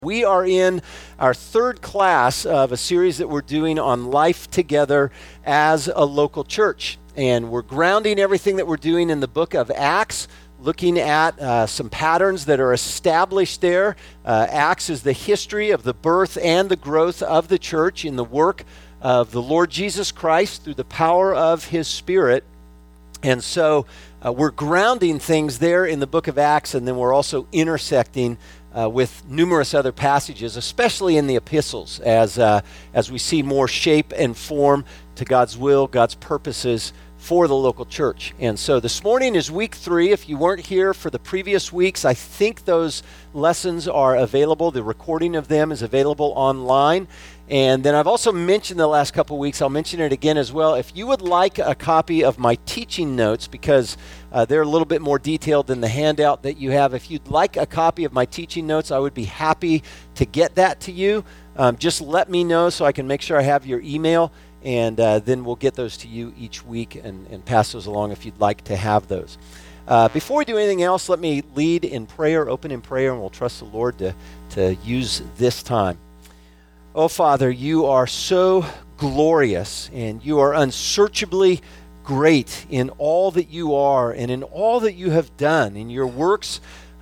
We are in our third class of a series that we're doing on life together as a local church. And we're grounding everything that we're doing in the book of Acts, looking at some patterns that are established there. Acts is the history of the birth and the growth of the church in the work of the Lord Jesus Christ through the power of His Spirit. And so we're grounding things there in the book of Acts, and then we're also intersecting with numerous other passages, especially in the epistles, as we see more shape and form to God's will, God's purposes for the local church. And so this morning is week 3. If you weren't here for the previous weeks, I think those lessons are available. The recording of them is available online. And then I've also mentioned the last couple of weeks, I'll mention it again as well. If you would like a copy of my teaching notes, because they're a little bit more detailed than the handout that you have, if you'd like a copy of my teaching notes, I would be happy to get that to you. Just let me know so I can make sure I have your email, and then we'll get those to you each week and pass those along if you'd like to have those. Before we do anything else, let me lead in prayer, open in prayer, and we'll trust the Lord to use this time. Oh, Father, you are so glorious, and you are unsearchably great in all that you are and in all that you have done, in your works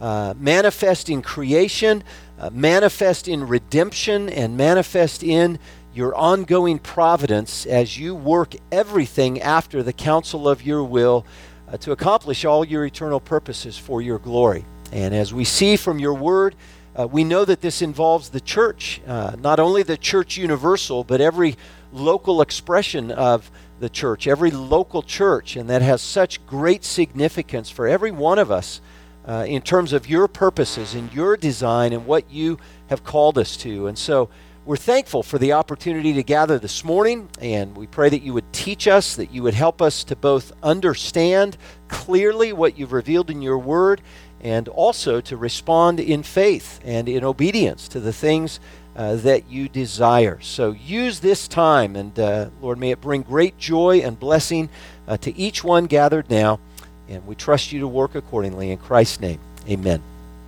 manifest in creation, manifest in redemption, and manifest in your ongoing providence as you work everything after the counsel of your will to accomplish all your eternal purposes for your glory. And as we see from your word, we know that this involves the church, not only the church universal, but every local expression of the church, every local church, and that has such great significance for every one of us in terms of your purposes and your design and what you have called us to. And so we're thankful for the opportunity to gather this morning, and we pray that you would teach us, that you would help us to both understand clearly what you've revealed in your word, and also to respond in faith and in obedience to the things that you desire. So use this time, and Lord, may it bring great joy and blessing to each one gathered now, and we trust you to work accordingly. In Christ's name, amen.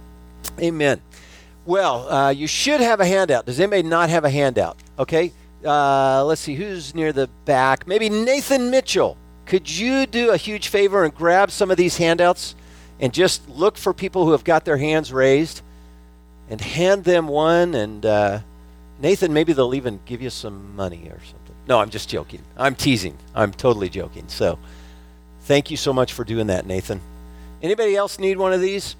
Amen. Well, you should have a handout. Does anybody not have a handout? Okay, let's see, who's near the back? Maybe Nathan Mitchell. Could you do a huge favor and grab some of these handouts and just look for people who have got their hands raised and hand them one? And Nathan, maybe they'll even give you some money or something. No, I'm just joking. I'm teasing. I'm totally joking. So thank you so much for doing that, Nathan. Anybody else need one of these?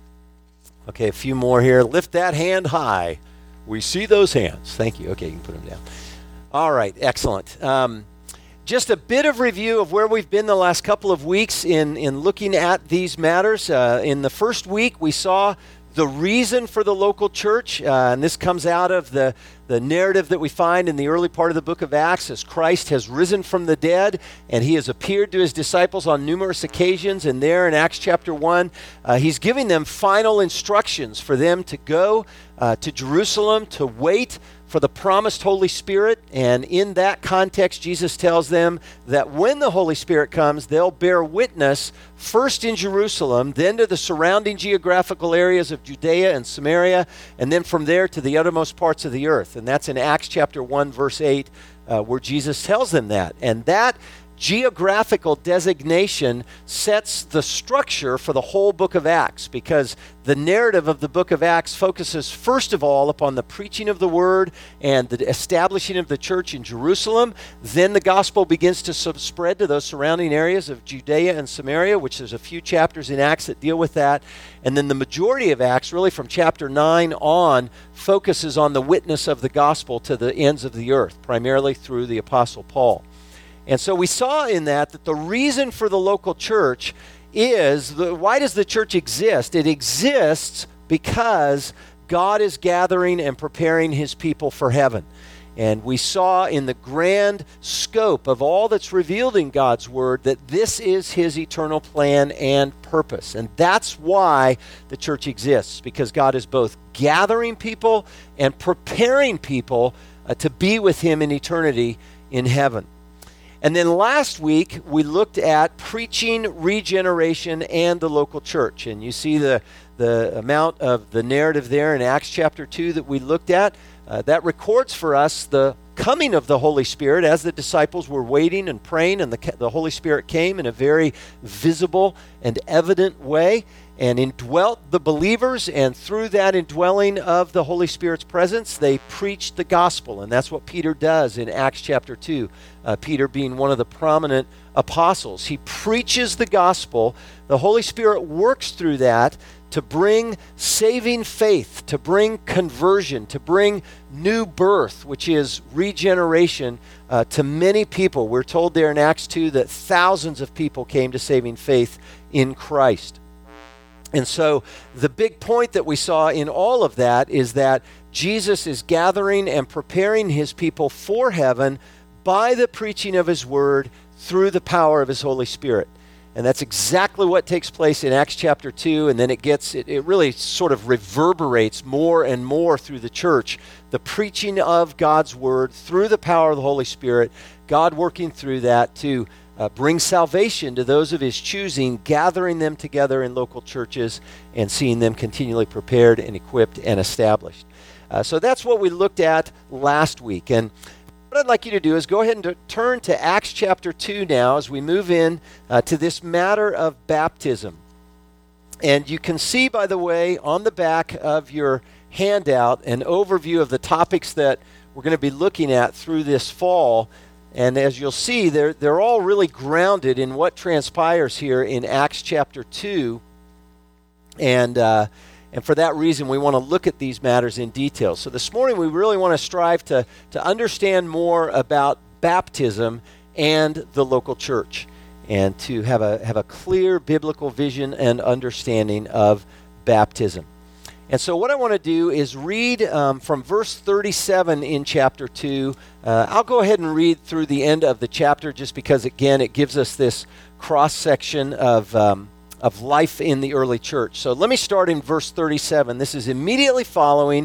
Okay, a few more here. Lift that hand high. We see those hands. Thank you. Okay, you can put them down. All right, excellent. Just a bit of review of where we've been the last couple of weeks in looking at these matters. In the first week, we saw the reason for the local church, and this comes out of the narrative that we find in the early part of the book of Acts as Christ has risen from the dead, and he has appeared to his disciples on numerous occasions. And there in Acts chapter 1, he's giving them final instructions for them to go to Jerusalem to wait for the promised Holy Spirit. And in that context, Jesus tells them that when the Holy Spirit comes, they'll bear witness first in Jerusalem, then to the surrounding geographical areas of Judea and Samaria, and then from there to the uttermost parts of the earth. And that's in Acts chapter 1, verse 8, where Jesus tells them that. And that geographical designation sets the structure for the whole book of Acts, because the narrative of the book of Acts focuses first of all upon the preaching of the word and the establishing of the church in Jerusalem. Then the gospel begins to spread to those surrounding areas of Judea and Samaria, which there's a few chapters in Acts that deal with that. And then the majority of Acts, really from chapter 9 on, focuses on the witness of the gospel to the ends of the earth, primarily through the Apostle Paul. And so we saw in that the reason for the local church is, why does the church exist? It exists because God is gathering and preparing his people for heaven. And we saw in the grand scope of all that's revealed in God's word that this is his eternal plan and purpose. And that's why the church exists, because God is both gathering people and preparing people to be with him in eternity in heaven. And then last week, we looked at preaching, regeneration, and the local church. And you see the the amount of the narrative there in Acts chapter 2 that we looked at, that records for us the coming of the Holy Spirit as the disciples were waiting and praying, and the Holy Spirit came in a very visible and evident way and indwelt the believers, and through that indwelling of the Holy Spirit's presence, they preached the gospel, and that's what Peter does in Acts chapter 2. Peter being one of the prominent apostles. He preaches the gospel. The Holy Spirit works through that to bring saving faith, to bring conversion, to bring new birth, which is regeneration, to many people. We're told there in Acts 2 that thousands of people came to saving faith in Christ. And so the big point that we saw in all of that is that Jesus is gathering and preparing his people for heaven by the preaching of his word through the power of his Holy Spirit. And that's exactly what takes place in Acts chapter 2, and then it really sort of reverberates more and more through the church. The preaching of God's word through the power of the Holy Spirit, God working through that to bring salvation to those of his choosing, gathering them together in local churches and seeing them continually prepared and equipped and established. So that's what we looked at last week. And what I'd like you to do is go ahead and turn to Acts chapter 2 now as we move in to this matter of baptism. And you can see, by the way, on the back of your handout an overview of the topics that we're going to be looking at through this fall. And as you'll see, they're all really grounded in what transpires here in Acts chapter 2. And for that reason, we want to look at these matters in detail. So this morning, we really want to strive to understand more about baptism and the local church, and to have a clear biblical vision and understanding of baptism. And so what I want to do is read from verse 37 in chapter 2. I'll go ahead and read through the end of the chapter just because, again, it gives us this cross-section of life in the early church. So let me start in verse 37. This is immediately following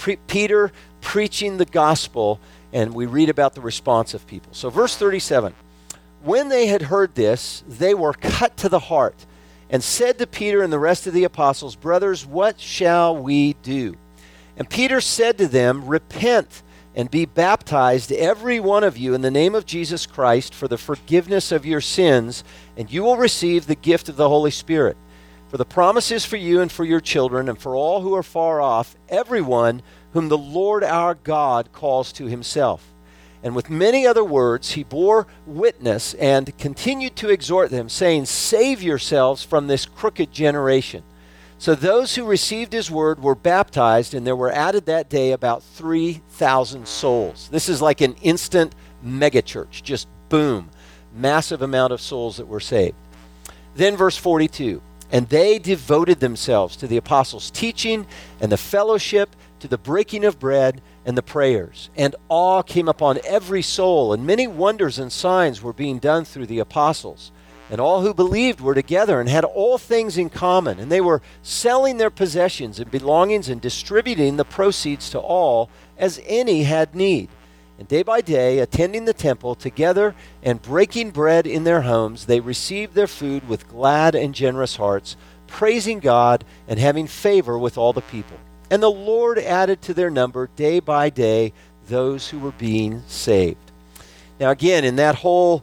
Peter preaching the gospel, and we read about the response of people. So verse 37, when they had heard this, they were cut to the heart, and said to Peter and the rest of the apostles, brothers, what shall we do? And Peter said to them, repent and be baptized, every one of you, in the name of Jesus Christ for the forgiveness of your sins, and you will receive the gift of the Holy Spirit. For the promise is for you and for your children and for all who are far off, everyone whom the Lord our God calls to himself. And with many other words he bore witness and continued to exhort them, saying, save yourselves from this crooked generation. So those who received his word were baptized, and there were added that day about 3,000 souls. This is like an instant megachurch, just boom, massive amount of souls that were saved. Then verse 42, and they devoted themselves to the apostles' teaching and the fellowship, to the breaking of bread and the prayers. And awe came upon every soul, and many wonders and signs were being done through the apostles. And all who believed were together and had all things in common. And they were selling their possessions and belongings and distributing the proceeds to all as any had need. And day by day, attending the temple together and breaking bread in their homes, they received their food with glad and generous hearts, praising God and having favor with all the people. And the Lord added to their number day by day those who were being saved. Now again, in that whole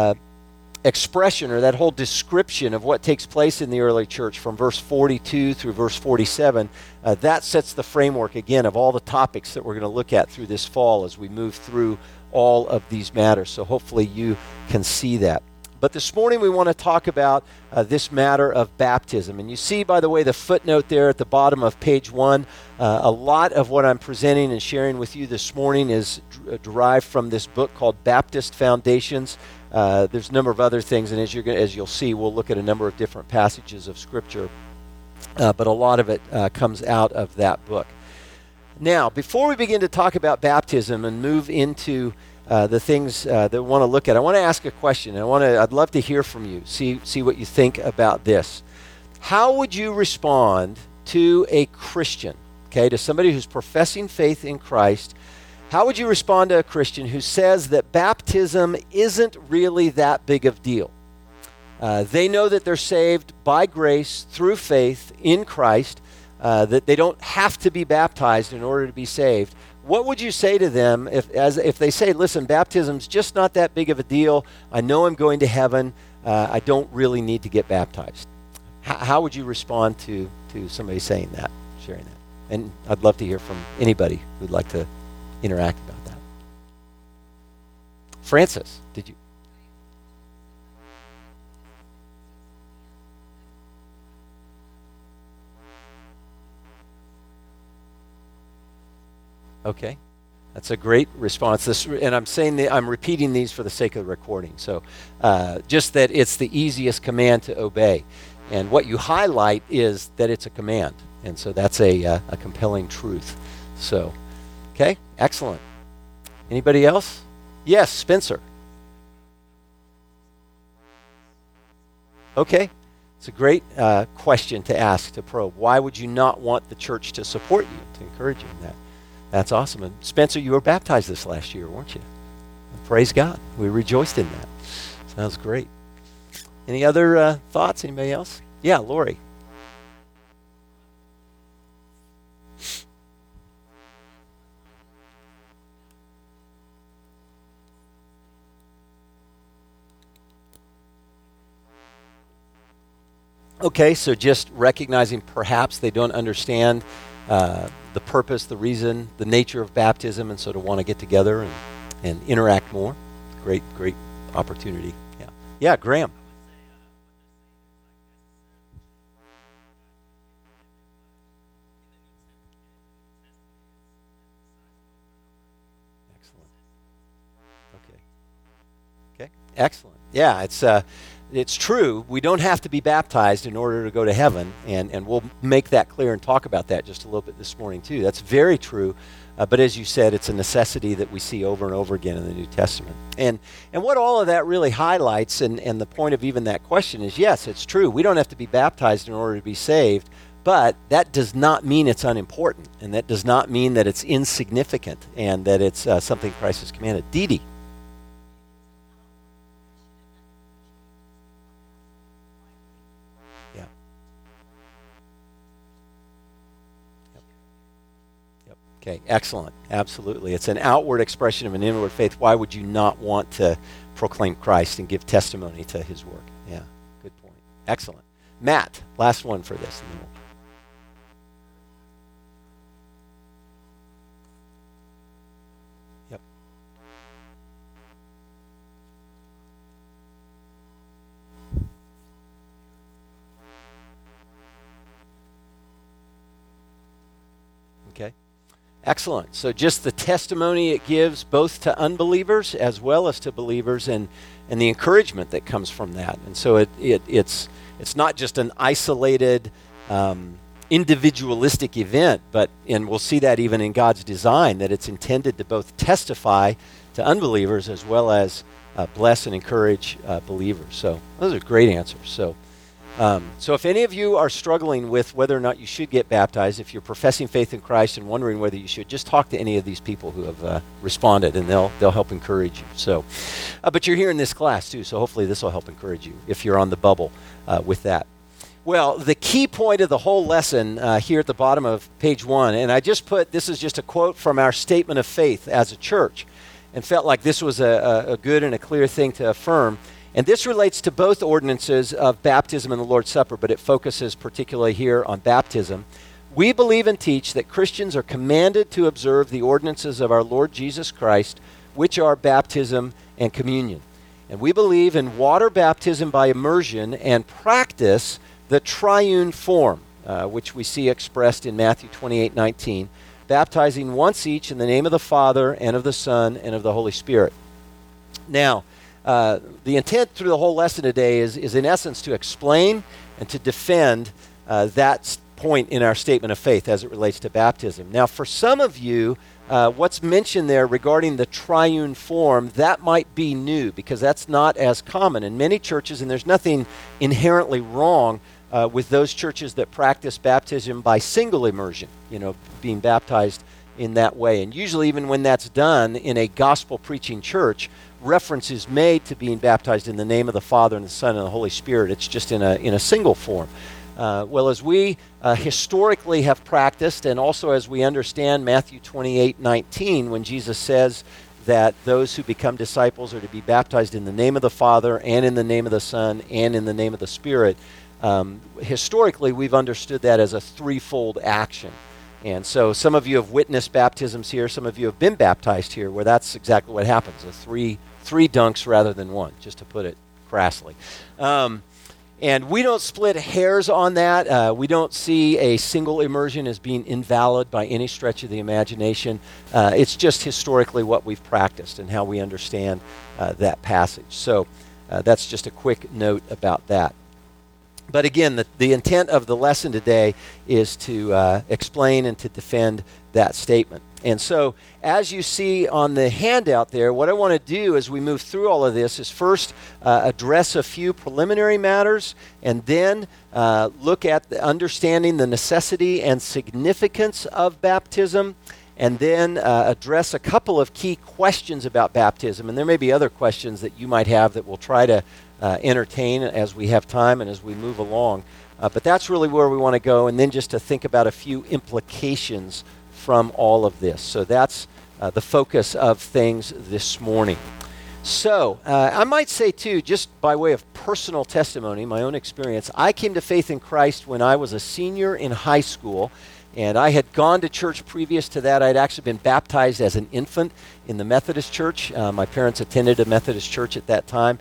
expression or that whole description of what takes place in the early church from verse 42 through verse 47, that sets the framework again of all the topics that we're going to look at through this fall as we move through all of these matters. So hopefully you can see that. But this morning we want to talk about this matter of baptism. And you see, by the way, the footnote there at the bottom of page 1. A lot of what I'm presenting and sharing with you this morning is derived from this book called Baptist Foundations. There's a number of other things, and as you'll see, we'll look at a number of different passages of Scripture. But a lot of it comes out of that book. Now, before we begin to talk about baptism and move into the things that we want to look at, I want to ask a question. I'd love to hear from you, see what you think about this. How would you respond to a Christian, to somebody who's professing faith in Christ? How would you respond to a Christian who says that baptism isn't really that big of a deal? They know that they're saved by grace through faith in Christ, that they don't have to be baptized in order to be saved. What would you say to them if they say, listen, baptism's just not that big of a deal. I know I'm going to heaven. I don't really need to get baptized. How would you respond to somebody saying that, sharing that? And I'd love to hear from anybody who'd like to interact about that. Francis, did you? Okay, that's a great response. And I'm saying that I'm repeating these for the sake of the recording. So just that it's the easiest command to obey. And what you highlight is that it's a command. And so that's a compelling truth. So, okay, excellent. Anybody else? Yes, Spencer. Okay, it's a great question to ask, to probe. Why would you not want the church to support you, to encourage you in that? That's awesome. And Spencer, you were baptized this last year, weren't you? Praise God. We rejoiced in that. Sounds great. Any other thoughts? Anybody else? Yeah, Lori. Okay, so just recognizing perhaps they don't understand the purpose, the reason, the nature of baptism, and so to want to get together and interact more. Great opportunity. Yeah. Yeah, Graham. Excellent. Okay. Excellent. Yeah, it's true. We don't have to be baptized in order to go to heaven, and we'll make that clear and talk about that just a little bit this morning too. That's very true. But as you said, it's a necessity that we see over and over again in the New Testament. And what all of that really highlights, and the point of even that question is, yes, it's true. We don't have to be baptized in order to be saved, but that does not mean it's unimportant, and that does not mean that it's insignificant, and that it's something Christ has commanded. Dee Dee. Okay, excellent. Absolutely. It's an outward expression of an inward faith. Why would you not want to proclaim Christ and give testimony to his work? Yeah, good point. Excellent. Matt, last one for this. Yep. Okay. Excellent. So just the testimony it gives both to unbelievers as well as to believers, and the encouragement that comes from that. And so it's not just an isolated, individualistic event, and we'll see that even in God's design, that it's intended to both testify to unbelievers as well as bless and encourage believers. So those are great answers. So if any of you are struggling with whether or not you should get baptized, if you're professing faith in Christ and wondering whether you should, just talk to any of these people who have responded, and they'll help encourage you. So, but you're here in this class too, so hopefully this will help encourage you if you're on the bubble with that. Well, the key point of the whole lesson here at the bottom of page 1, and I just put, this is just a quote from our statement of faith as a church, and felt like this was a good and a clear thing to affirm. And this relates to both ordinances of baptism and the Lord's Supper, but it focuses particularly here on baptism. We believe and teach that Christians are commanded to observe the ordinances of our Lord Jesus Christ, which are baptism and communion. And we believe in water baptism by immersion and practice the triune form, which we see expressed in Matthew 28:19, baptizing once each in the name of the Father and of the Son and of the Holy Spirit. Now, the intent through the whole lesson today is in essence to explain and to defend that point in our statement of faith as it relates to baptism. Now, for some of you, what's mentioned there regarding the triune form, that might be new because that's not as common in many churches, and there's nothing inherently wrong with those churches that practice baptism by single immersion, being baptized in that way. And usually even when that's done in a gospel preaching church, reference is made to being baptized in the name of the Father and the Son and the Holy Spirit. It's just in a single form. Well, as we historically have practiced, and also as we understand Matthew 28:19, when Jesus says that those who become disciples are to be baptized in the name of the Father and in the name of the Son and in the name of the Spirit, historically we've understood that as a threefold action. And so some of you have witnessed baptisms here, some of you have been baptized here, where that's exactly what happens, three dunks rather than one, just to put it crassly. And we don't split hairs on that. We don't see a single immersion as being invalid by any stretch of the imagination. It's just historically what we've practiced and how we understand that passage. So that's just a quick note about that. But again, the intent of the lesson today is to explain and to defend that statement. And so, as you see on the handout there, what I want to do as we move through all of this is first address a few preliminary matters, and then look at understanding the necessity and significance of baptism, and then address a couple of key questions about baptism. And there may be other questions that you might have that we'll try to entertain as we have time and as we move along. But that's really where we want to go, and then just to think about a few implications from all of this. So that's the focus of things this morning. So I might say too, just by way of personal testimony, my own experience, I came to faith in Christ when I was a senior in high school, and I had gone to church previous to that. I'd actually been baptized as an infant in the Methodist church. My parents attended a Methodist church at that time.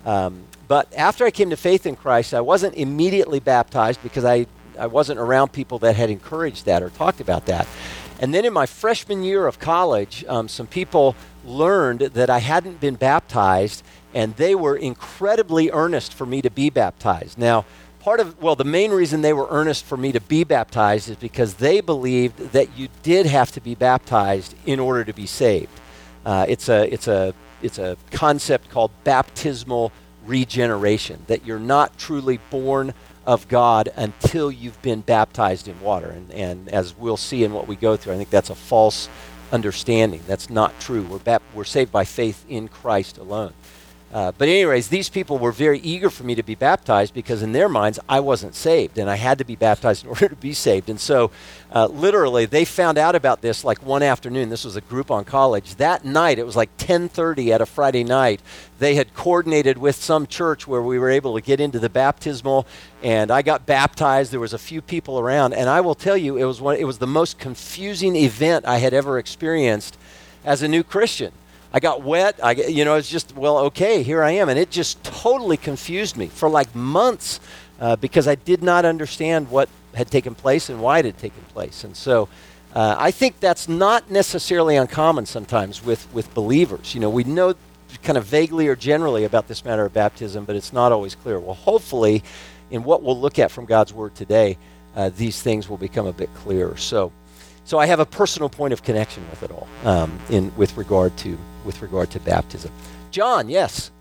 But after I came to faith in Christ, I wasn't immediately baptized because I wasn't around people that had encouraged that or talked about that. And then in my freshman year of college, some people learned that I hadn't been baptized, and they were incredibly earnest for me to be baptized. Now, the main reason they were earnest for me to be baptized is because they believed that you did have to be baptized in order to be saved. It's a concept called baptismal regeneration, that you're not truly born of God until you've been baptized in water. And as we'll see in what we go through, I think that's a false understanding. That's not true. We're saved by faith in Christ alone. But anyways, these people were very eager for me to be baptized because in their minds, I wasn't saved, and I had to be baptized in order to be saved. And so literally, they found out about this like one afternoon. This was a group on college. That night, it was like 10:30 at a Friday night. They had coordinated with some church where we were able to get into the baptismal, and I got baptized. There was a few people around, and I will tell you, it was the most confusing event I had ever experienced as a new Christian. I got wet. It's just, okay, here I am. And it just totally confused me for like months because I did not understand what had taken place and why it had taken place. And so I think that's not necessarily uncommon sometimes with believers. We know kind of vaguely or generally about this matter of baptism, but it's not always clear. Well, hopefully, in what we'll look at from God's Word today, these things will become a bit clearer. So I have a personal point of connection with it all with regard to baptism. John, yes.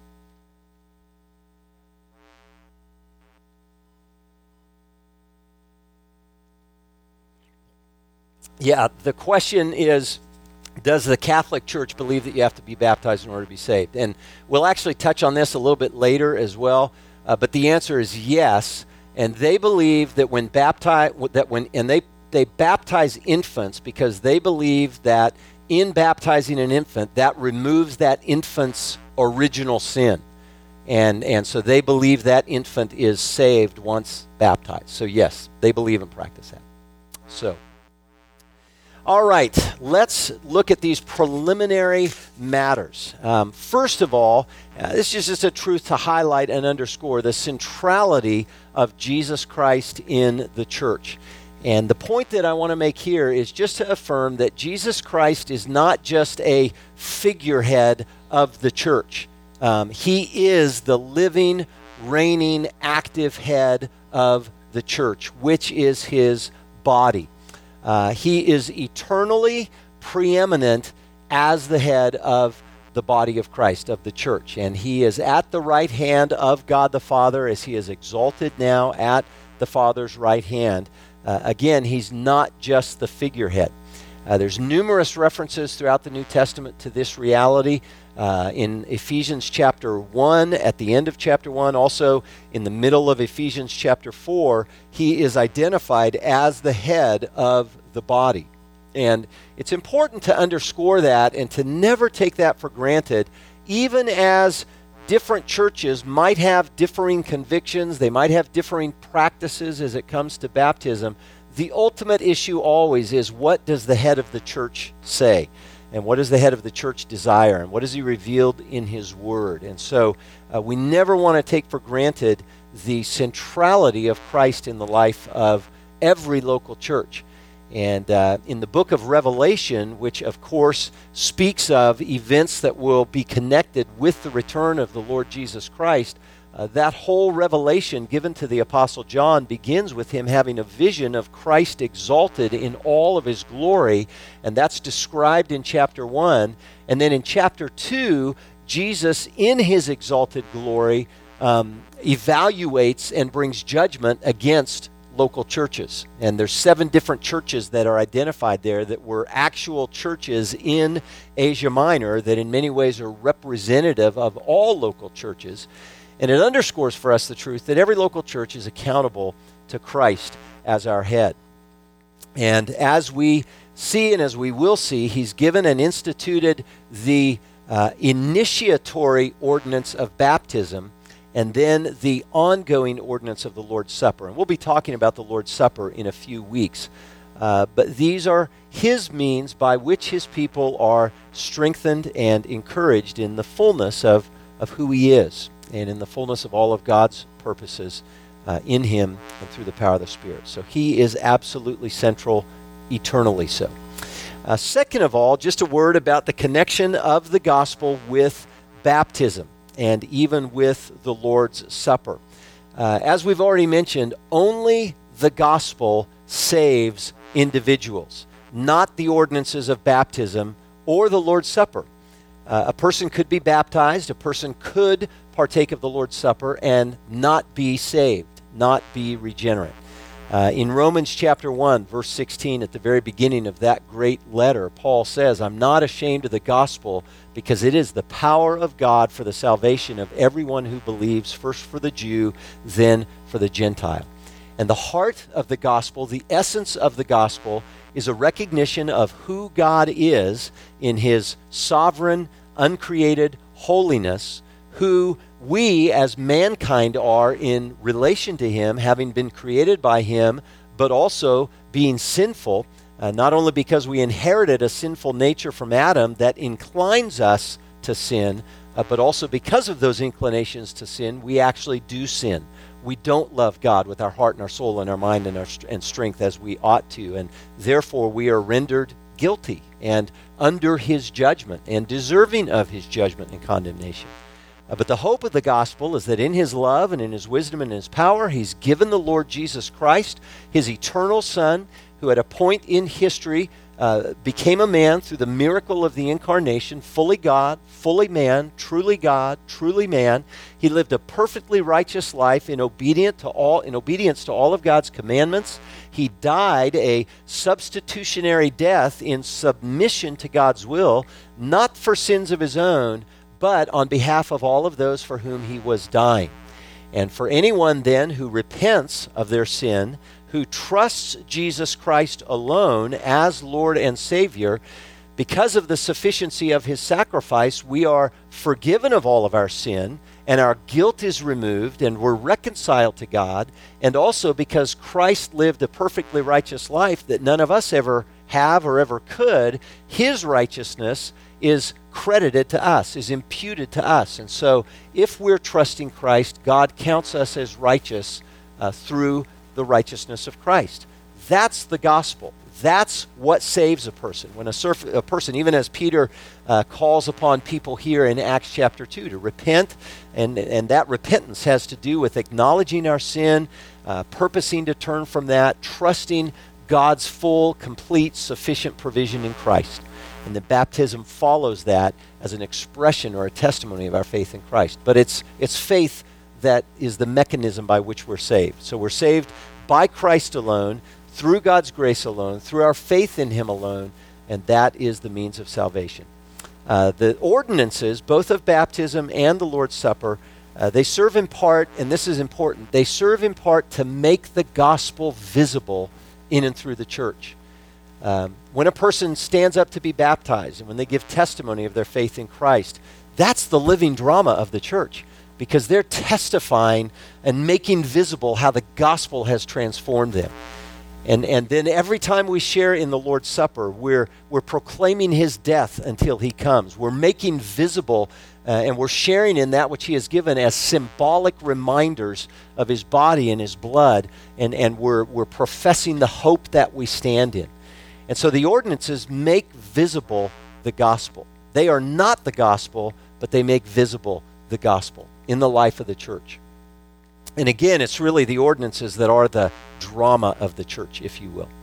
Yeah, the question is, does the Catholic Church believe that you have to be baptized in order to be saved? And we'll actually touch on this a little bit later as well, but the answer is yes. And they believe that they baptize infants because they believe that in baptizing an infant, that removes that infant's original sin. And so they believe that infant is saved once baptized. So yes, they believe and practice that. So, all right, let's look at these preliminary matters. First of all, this is just a truth to highlight and underscore the centrality of Jesus Christ in the church. And the point that I want to make here is just to affirm that Jesus Christ is not just a figurehead of the church. He is the living, reigning, active head of the church, which is his body. He is eternally preeminent as the head of the body of Christ, of the church. And he is at the right hand of God the Father as he is exalted now at the Father's right hand. Again, he's not just the figurehead. There's numerous references throughout the New Testament to this reality. In Ephesians chapter 1, at the end of chapter 1, also in the middle of Ephesians chapter 4, he is identified as the head of the body. And it's important to underscore that and to never take that for granted, even as different churches might have differing convictions, they might have differing practices as it comes to baptism. The ultimate issue always is, what does the head of the church say? And what does the head of the church desire? And what has he revealed in his word? And so we never want to take for granted the centrality of Christ in the life of every local church. And in the book of Revelation, which of course speaks of events that will be connected with the return of the Lord Jesus Christ, that whole revelation given to the Apostle John begins with him having a vision of Christ exalted in all of his glory, and that's described in chapter 1. And then in chapter 2, Jesus, in his exalted glory, evaluates and brings judgment against local churches. And there's 7 different churches that are identified there that were actual churches in Asia Minor that in many ways are representative of all local churches. And it underscores for us the truth that every local church is accountable to Christ as our head. And as we see and as we will see, he's given and instituted the initiatory ordinance of baptism and then the ongoing ordinance of the Lord's Supper. And we'll be talking about the Lord's Supper in a few weeks. But these are his means by which his people are strengthened and encouraged in the fullness of who he is, and in the fullness of all of God's purposes in him and through the power of the Spirit. So he is absolutely central, eternally so. Second of all, just a word about the connection of the gospel with baptism and even with the Lord's Supper. As we've already mentioned, only the gospel saves individuals, not the ordinances of baptism or the Lord's Supper. A person could be baptized, a person could partake of the Lord's Supper and not be saved, not be regenerate. In Romans chapter 1, verse 16, at the very beginning of that great letter, Paul says, "I'm not ashamed of the gospel, because it is the power of God for the salvation of everyone who believes, first for the Jew, then for the Gentile." And the heart of the gospel, the essence of the gospel, is a recognition of who God is in his sovereign, uncreated holiness, who we as mankind are in relation to him, having been created by him, but also being sinful, not only because we inherited a sinful nature from Adam that inclines us to sin, but also because of those inclinations to sin, we actually do sin. We don't love God with our heart and our soul and our mind and strength as we ought to, and therefore we are rendered guilty and under his judgment and deserving of his judgment and condemnation. But the hope of the gospel is that in his love and in his wisdom and his power, he's given the Lord Jesus Christ, his eternal Son, who at a point in history became a man through the miracle of the incarnation, fully God, fully man, truly God, truly man. He lived a perfectly righteous life in obedience to all of God's commandments. He died a substitutionary death in submission to God's will, not for sins of his own, but on behalf of all of those for whom he was dying. And for anyone then who repents of their sin, who trusts Jesus Christ alone as Lord and Savior, because of the sufficiency of his sacrifice, we are forgiven of all of our sin, and our guilt is removed, and we're reconciled to God. And also because Christ lived a perfectly righteous life that none of us ever have or ever could, his righteousness is credited to us, is imputed to us. And so if we're trusting Christ, God counts us as righteous through the righteousness of Christ. That's the gospel. That's what saves a person. When a person, even as Peter calls upon people here in Acts chapter 2 to repent, and that repentance has to do with acknowledging our sin, purposing to turn from that, trusting God's full, complete, sufficient provision in Christ. And the baptism follows that as an expression or a testimony of our faith in Christ. But it's faith that is the mechanism by which we're saved. So we're saved by Christ alone, through God's grace alone, through our faith in him alone, and that is the means of salvation. The ordinances, both of baptism and the Lord's Supper, they serve in part, and this is important, they serve in part to make the gospel visible in and through the church. When a person stands up to be baptized and when they give testimony of their faith in Christ, that's the living drama of the church, because they're testifying and making visible how the gospel has transformed them. And then every time we share in the Lord's Supper, we're proclaiming his death until he comes. We're making visible and we're sharing in that which he has given as symbolic reminders of his body and his blood, and we're professing the hope that we stand in. And so the ordinances make visible the gospel. They are not the gospel, but they make visible the gospel in the life of the church. And again, it's really the ordinances that are the drama of the church, if you will.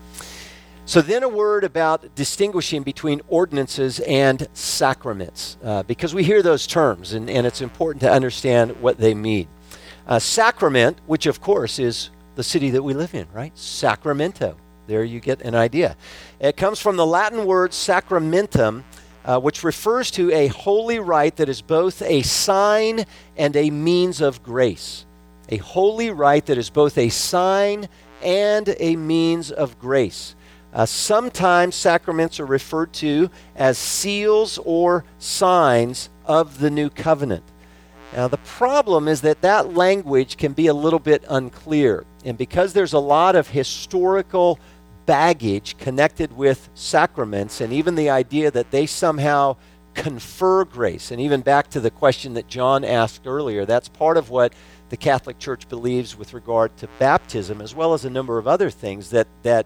So then a word about distinguishing between ordinances and sacraments, because we hear those terms, and it's important to understand what they mean. Sacrament, which of course is the city that we live in, right? Sacramento. There you get an idea. It comes from the Latin word sacramentum, which refers to a holy rite that is both a sign and a means of grace. A holy rite that is both a sign and a means of grace. Sometimes sacraments are referred to as seals or signs of the new covenant. Now, the problem is that language can be a little bit unclear. And because there's a lot of historical baggage connected with sacraments, and even the idea that they somehow confer grace, and even back to the question that John asked earlier, that's part of what the Catholic Church believes with regard to baptism, as well as a number of other things, that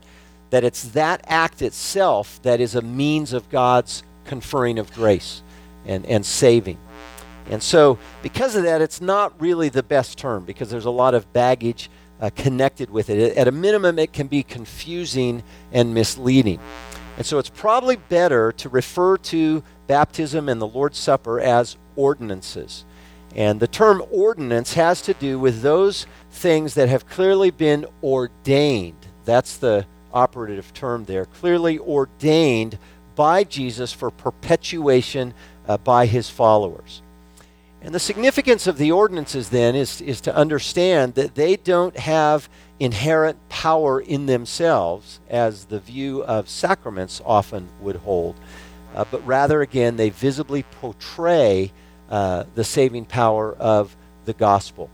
it's that act itself that is a means of God's conferring of grace and saving. And so because of that, it's not really the best term, because there's a lot of baggage connected with it. At a minimum, it can be confusing and misleading. And so it's probably better to refer to baptism and the Lord's Supper as ordinances. And the term ordinance has to do with those things that have clearly been ordained. That's the operative term there. Clearly ordained by Jesus for perpetuation by his followers. And the significance of the ordinances then is to understand that they don't have inherent power in themselves, as the view of sacraments often would hold, but rather, again, they visibly portray the saving power of the gospel.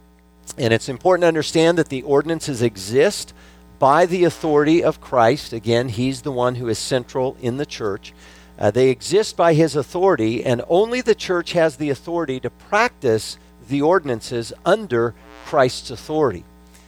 And it's important to understand that the ordinances exist by the authority of Christ. Again, he's the one who is central in the church. They exist by his authority, and only the church has the authority to practice the ordinances under Christ's authority.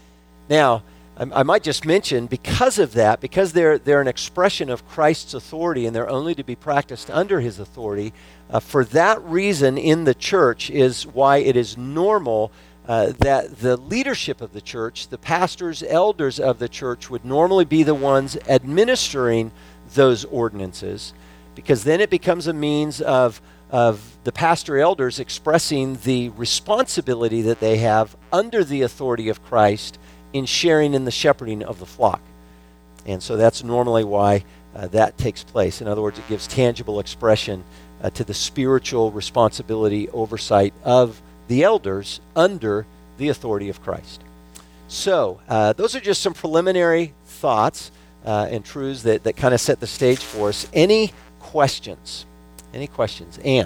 Now, I might just mention, because of that, because they're an expression of Christ's authority and they're only to be practiced under his authority, for that reason in the church is why it is normal that the leadership of the church, the pastors, elders of the church, would normally be the ones administering those ordinances, because then it becomes a means of the pastor elders expressing the responsibility that they have under the authority of Christ in sharing in the shepherding of the flock. And so that's normally why that takes place. In other words, it gives tangible expression to the spiritual responsibility, oversight of the elders under the authority of Christ. So those are just some preliminary thoughts and truths that kind of set the stage for us. Any questions? Any questions? Ann?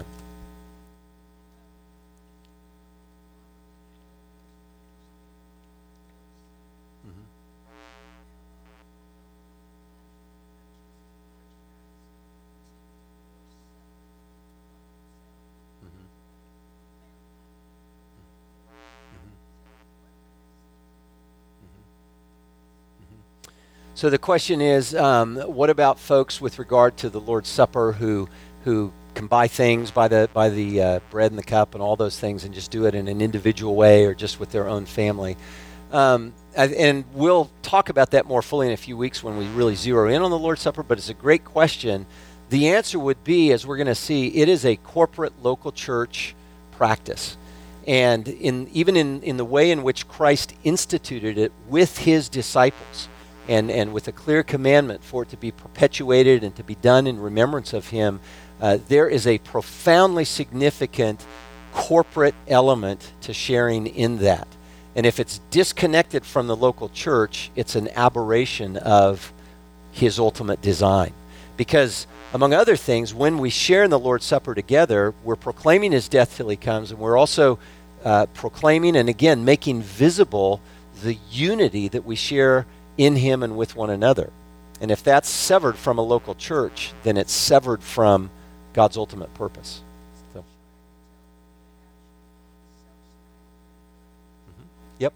So the question is, what about folks with regard to the Lord's Supper who can buy things, buy the bread and the cup and all those things, and just do it in an individual way or just with their own family? And we'll talk about that more fully in a few weeks when we really zero in on the Lord's Supper, but it's a great question. The answer would be, as we're going to see, it is a corporate local church practice. And even in the way in which Christ instituted it with his disciples, and with a clear commandment for it to be perpetuated and to be done in remembrance of him, there is a profoundly significant corporate element to sharing in that. And if it's disconnected from the local church, it's an aberration of his ultimate design. Because, among other things, when we share in the Lord's Supper together, we're proclaiming his death till he comes, and we're also proclaiming and, again, making visible the unity that we share in him and with one another. And if that's severed from a local church, then it's severed from God's ultimate purpose. So. Yep.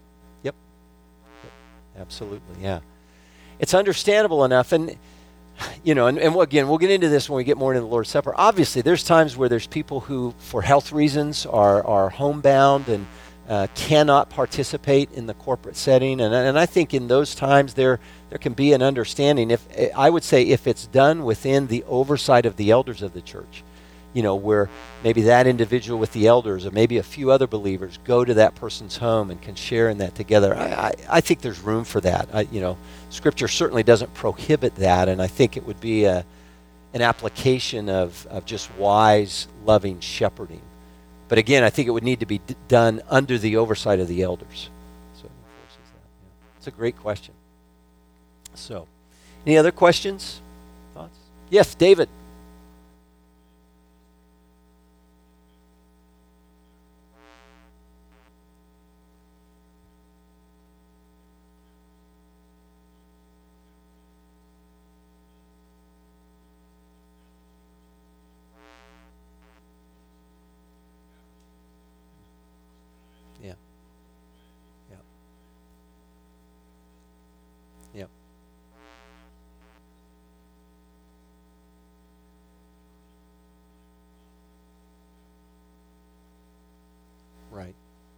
Absolutely, yeah. It's understandable enough, and again, we'll get into this when we get more into the Lord's Supper. Obviously, there's times where there's people who, for health reasons, are homebound and cannot participate in the corporate setting, and I think in those times there can be an understanding. If it's done within the oversight of the elders of the church, where maybe that individual with the elders or maybe a few other believers go to that person's home and can share in that together. I think there's room for that. Scripture certainly doesn't prohibit that, and I think it would be an application of just wise, loving shepherding. But again, I think it would need to be done under the oversight of the elders. So it enforces that. Yeah. It's a great question. So, any other questions? Thoughts? Yes, David. Yeah. Yeah. Yeah. Right.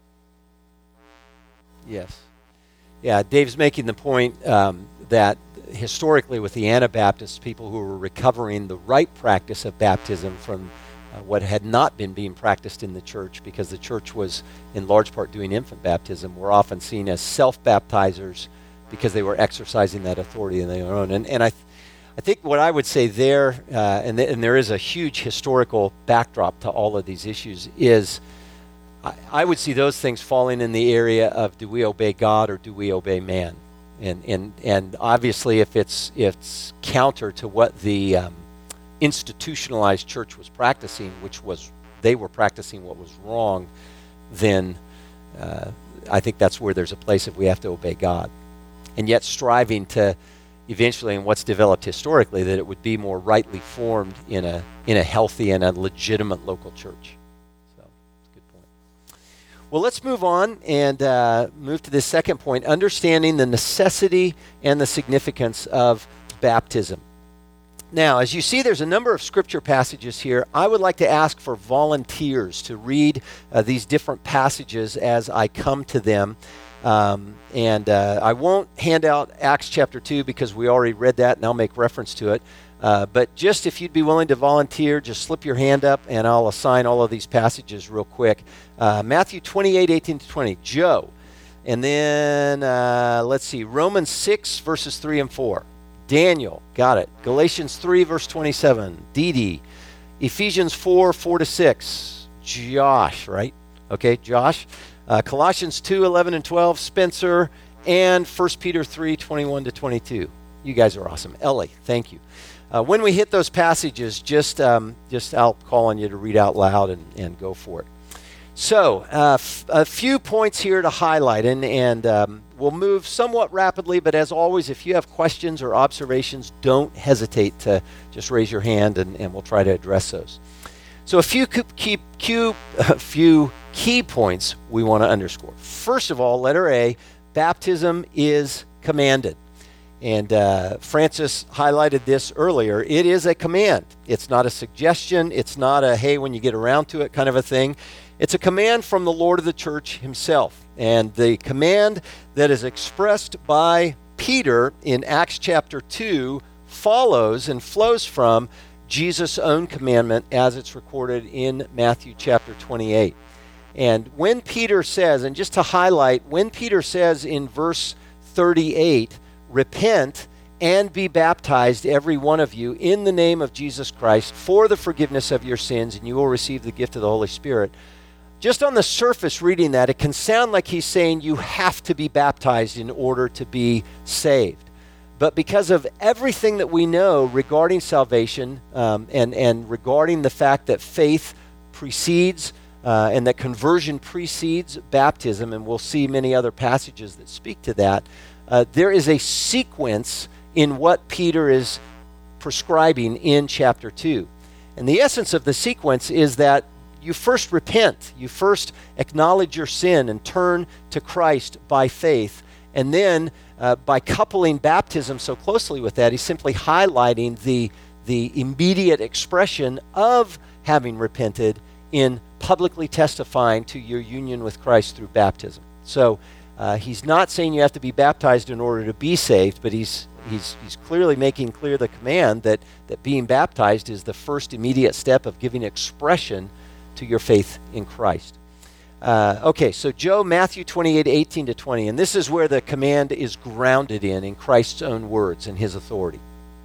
Yes. Yeah, Dave's making the point that historically with the Anabaptists, people who were recovering the right practice of baptism from what had not been being practiced in the church, because the church was in large part doing infant baptism, were often seen as self-baptizers because they were exercising that authority on their own. And I think what I would say there, and there is a huge historical backdrop to all of these issues, is I would see those things falling in the area of, do we obey God or do we obey man? And obviously if it's counter to what the institutionalized church was practicing, which was they were practicing what was wrong, then I think that's where there's a place if we have to obey God. And yet striving to eventually, and what's developed historically, that it would be more rightly formed in a healthy and a legitimate local church. So, it's a good point. Well, let's move on and move to this second point, understanding the necessity and the significance of baptism. Now, as you see, there's a number of scripture passages here. I would like to ask for volunteers to read these different passages as I come to them. I won't hand out Acts chapter 2 because we already read that, and I'll make reference to it. But just if you'd be willing to volunteer, just slip your hand up, and I'll assign all of these passages real quick. Matthew 28, 18 to 20, Joe. And then, let's see, Romans 6, verses 3 and 4. Daniel, got it. Galatians 3, verse 27, Dee. Ephesians 4, 4 to 6, Josh, right? Okay, Josh. Colossians 2, 11 and 12, Spencer, and 1 Peter 3, 21 to 22. You guys are awesome. Ellie, thank you. When we hit those passages, just I'll call on you to read out loud and go for it. So, a few points here to highlight, and we'll move somewhat rapidly, but as always, if you have questions or observations, don't hesitate to just raise your hand, and we'll try to address those. So a few key points we want to underscore. First of all, letter A, baptism is commanded. And Francis highlighted this earlier. It is a command. It's not a suggestion. It's not a, hey, when you get around to it kind of a thing. It's a command from the Lord of the church himself. And the command that is expressed by Peter in Acts chapter 2 follows and flows from Jesus' own commandment as it's recorded in Matthew chapter 28. And when Peter says, and just to highlight, when Peter says in verse 38, repent and be baptized, every one of you, in the name of Jesus Christ for the forgiveness of your sins, and you will receive the gift of the Holy Spirit. Just on the surface reading that, it can sound like he's saying you have to be baptized in order to be saved. But because of everything that we know regarding salvation and regarding the fact that faith precedes and that conversion precedes baptism, and we'll see many other passages that speak to that, there is a sequence in what Peter is prescribing in chapter 2. And the essence of the sequence is that you first repent, you first acknowledge your sin and turn to Christ by faith, and then by coupling baptism so closely with that, he's simply highlighting the immediate expression of having repented in publicly testifying to your union with Christ through baptism. So he's not saying you have to be baptized in order to be saved, but he's clearly making clear the command that being baptized is the first immediate step of giving expression to your faith in Christ. Okay, so Joe, Matthew 28:18-20, and this is where the command is grounded in Christ's own words and his authority.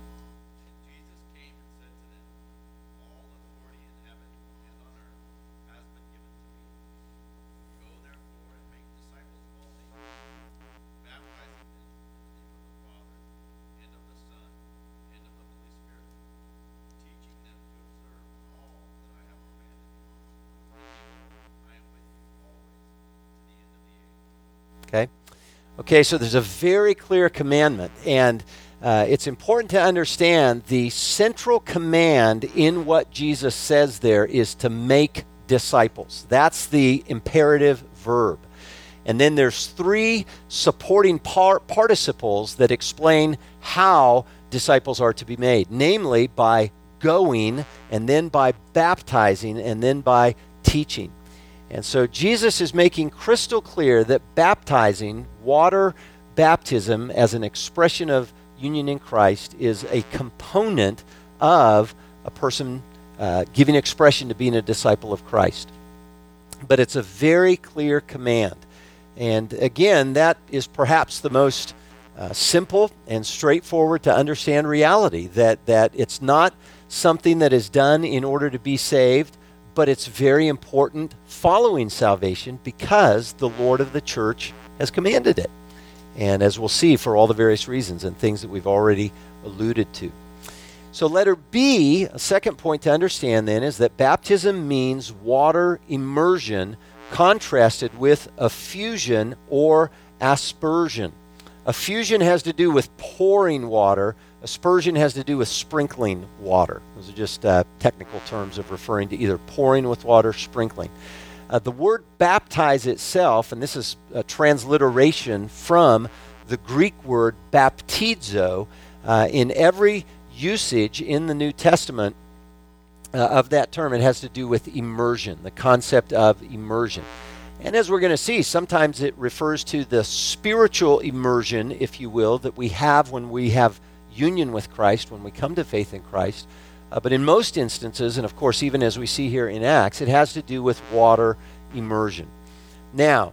Okay, so there's a very clear commandment, and it's important to understand the central command in what Jesus says there is to make disciples. That's the imperative verb. And then there's three supporting participles that explain how disciples are to be made, namely by going, and then by baptizing, and then by teaching. And so Jesus is making crystal clear that baptizing, water baptism as an expression of union in Christ, is a component of a person giving expression to being a disciple of Christ. But it's a very clear command. And again, that is perhaps the most simple and straightforward to understand reality, that it's not something that is done in order to be saved, but it's very important following salvation because the Lord of the church has commanded it. And as we'll see, for all the various reasons and things that we've already alluded to. So letter B, a second point to understand then, is that baptism means water immersion contrasted with effusion or aspersion. Effusion has to do with pouring water. Aspersion has to do with sprinkling water. Those are just technical terms of referring to either pouring with water, sprinkling. The word baptize itself, and this is a transliteration from the Greek word baptizo, in every usage in the New Testament of that term, it has to do with immersion, the concept of immersion. And as we're going to see, sometimes it refers to the spiritual immersion, if you will, that we have when we have union with Christ, when we come to faith in Christ. But in most instances, and of course even as we see here in Acts, it has to do with water immersion. Now,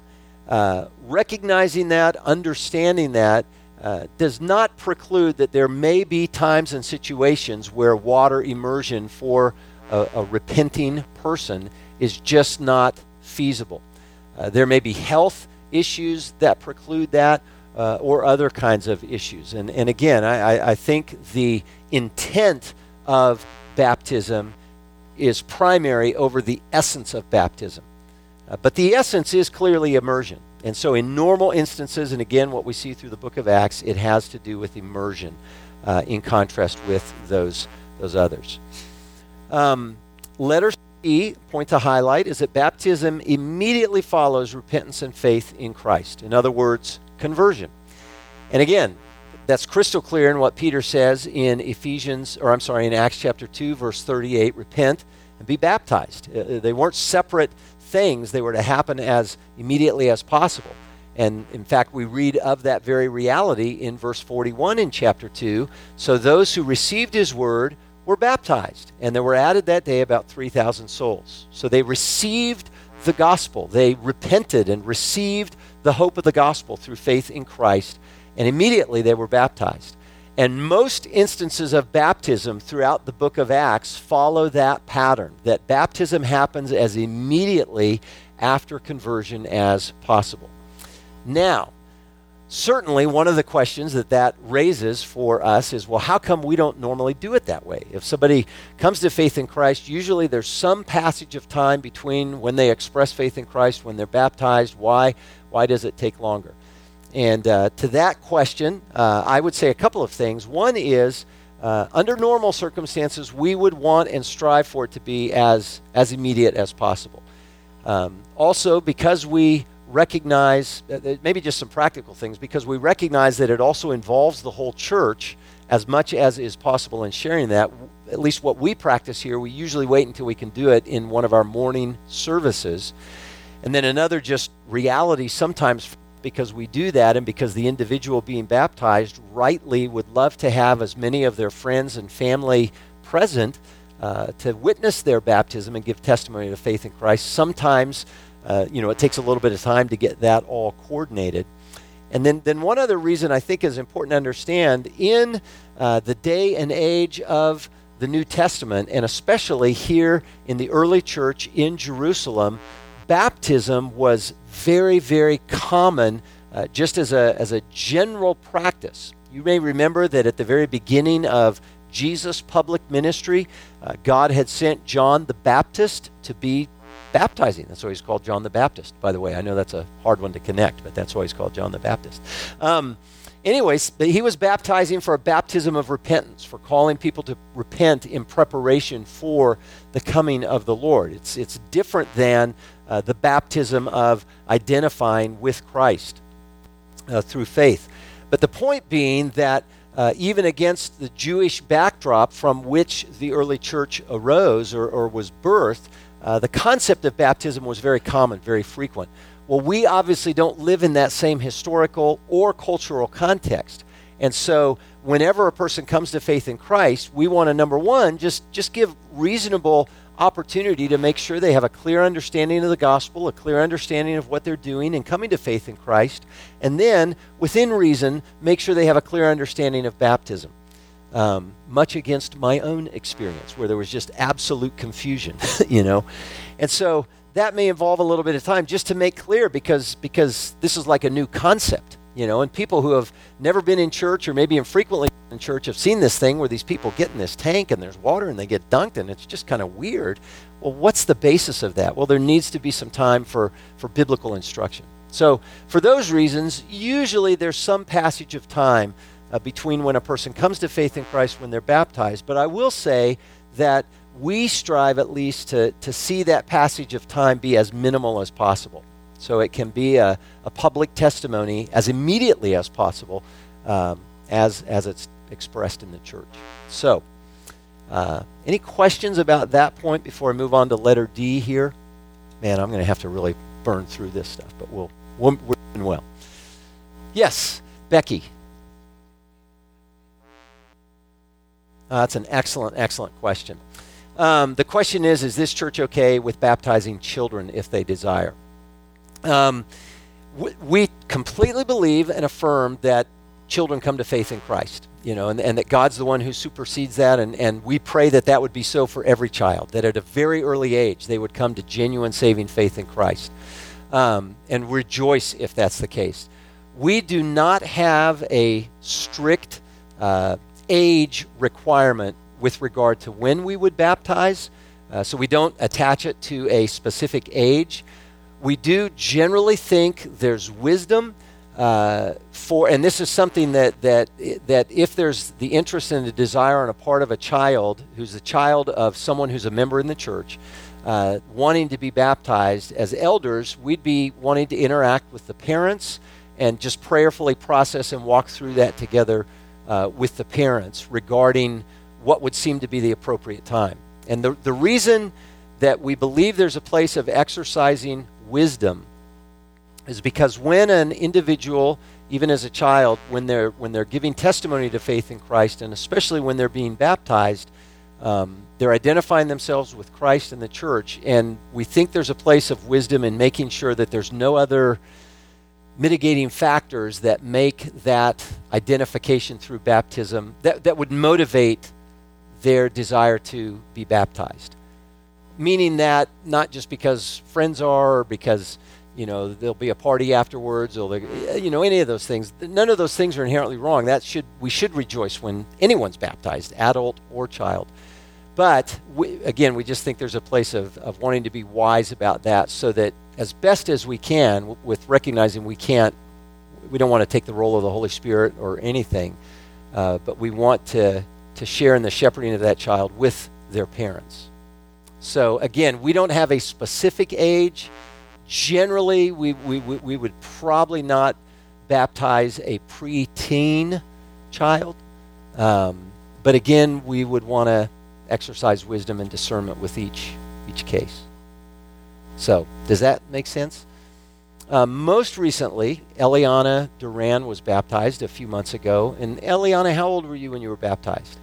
recognizing that, understanding that, does not preclude that there may be times and situations where water immersion for a repenting person is just not feasible. There may be health issues that preclude that, or other kinds of issues. And again, I think the intent of baptism is primary over the essence of baptism. But the essence is clearly immersion. And so in normal instances, and again, what we see through the book of Acts, it has to do with immersion in contrast with those others. Letter C, point to highlight, is that baptism immediately follows repentance and faith in Christ. In other words, conversion. And again, that's crystal clear in what Peter says in in Acts chapter 2, verse 38, repent and be baptized. They weren't separate things. They were to happen as immediately as possible. And in fact, we read of that very reality in verse 41 in chapter 2. So those who received his word were baptized, and there were added that day about 3,000 souls. So they received the gospel. They repented and received the hope of the gospel through faith in Christ, And immediately they were baptized. And most instances of baptism throughout the book of Acts follow that pattern, that baptism happens as immediately after conversion as possible. Now, certainly one of the questions that raises for us is, well, how come we don't normally do it that way? If somebody comes to faith in Christ, usually there's some passage of time between when they express faith in Christ, when they're baptized. Why does it take longer? And to that question, I would say a couple of things. One is, under normal circumstances, we would want and strive for it to be as immediate as possible. Also, because we recognize, maybe just some practical things, because we recognize that it also involves the whole church as much as is possible in sharing that. At least what we practice here, we usually wait until we can do it in one of our morning services. And then another just reality sometimes, because we do that and because the individual being baptized rightly would love to have as many of their friends and family present to witness their baptism and give testimony to faith in Christ. Sometimes, it takes a little bit of time to get that all coordinated. And then one other reason I think is important to understand, in the day and age of the New Testament, and especially here in the early church in Jerusalem, baptism was very, very common just as a general practice. You may remember that at the very beginning of Jesus' public ministry, God had sent John the Baptist to be baptizing. That's why he's called John the Baptist, by the way. I know that's a hard one to connect, but that's why he's called John the Baptist. Anyways, he was baptizing for a baptism of repentance, for calling people to repent in preparation for the coming of the Lord. It's different than the baptism of identifying with Christ through faith. But the point being that even against the Jewish backdrop from which the early church arose or was birthed, the concept of baptism was very common, very frequent. Well, we obviously don't live in that same historical or cultural context. And so whenever a person comes to faith in Christ, we want to, number one, just give reasonable opportunity to make sure they have a clear understanding of the gospel, a clear understanding of what they're doing in coming to faith in Christ, and then, within reason, make sure they have a clear understanding of baptism. Much against my own experience, where there was just absolute confusion, And so that may involve a little bit of time just to make clear, because this is like a new concept, and people who have never been in church or maybe infrequently in church have seen this thing where these people get in this tank and there's water and they get dunked and it's just kind of weird. Well, what's the basis of that? Well, there needs to be some time for biblical instruction. So for those reasons, usually there's some passage of time between when a person comes to faith in Christ when they're baptized. But I will say that we strive at least to see that passage of time be as minimal as possible. So it can be a public testimony as immediately as possible as it's expressed in the church. So any questions about that point before I move on to letter D here? Man, I'm going to have to really burn through this stuff, but we're doing well. Yes, Becky. That's an excellent question. The question is this church okay with baptizing children if they desire? We completely believe and affirm that children come to faith in Christ, and that God's the one who supersedes that, and we pray that would be so for every child, that at a very early age they would come to genuine saving faith in Christ, and rejoice if that's the case. We do not have a strict age requirement with regard to when we would baptize, so we don't attach it to a specific age. We do generally think there's wisdom and this is something that if there's the interest and the desire on a part of a child who's a child of someone who's a member in the church, wanting to be baptized, as elders, we'd be wanting to interact with the parents and just prayerfully process and walk through that together with the parents regarding what would seem to be the appropriate time. And the reason that we believe there's a place of exercising wisdom is because when an individual, even as a child, when they're giving testimony to faith in Christ, and especially when they're being baptized, they're identifying themselves with Christ and the church, and we think there's a place of wisdom in making sure that there's no other mitigating factors that make that identification through baptism, that would motivate their desire to be baptized. Meaning that not just because friends are, or because there'll be a party afterwards, or any of those things. None of those things are inherently wrong. We should rejoice when anyone's baptized, adult or child. But we just think there's a place of wanting to be wise about that, so that as best as we can, with recognizing we don't want to take the role of the Holy Spirit or anything, but we want to share in the shepherding of that child with their parents. So again, we don't have a specific age. Generally, we would probably not baptize a preteen child. But again, we would want to exercise wisdom and discernment with each case. So, does that make sense? Most recently, Eliana Duran was baptized a few months ago. And Eliana, how old were you when you were baptized?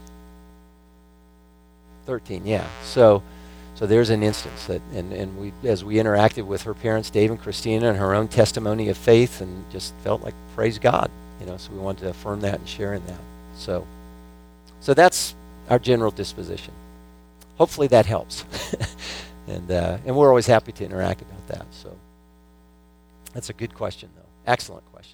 13, yeah. So there's an instance that, and we, as we interacted with her parents, Dave and Christina, and her own testimony of faith, and just felt like, praise God, so we wanted to affirm that and share in that. So that's our general disposition. Hopefully that helps. and we're always happy to interact about that. So that's a good question, though. Excellent question.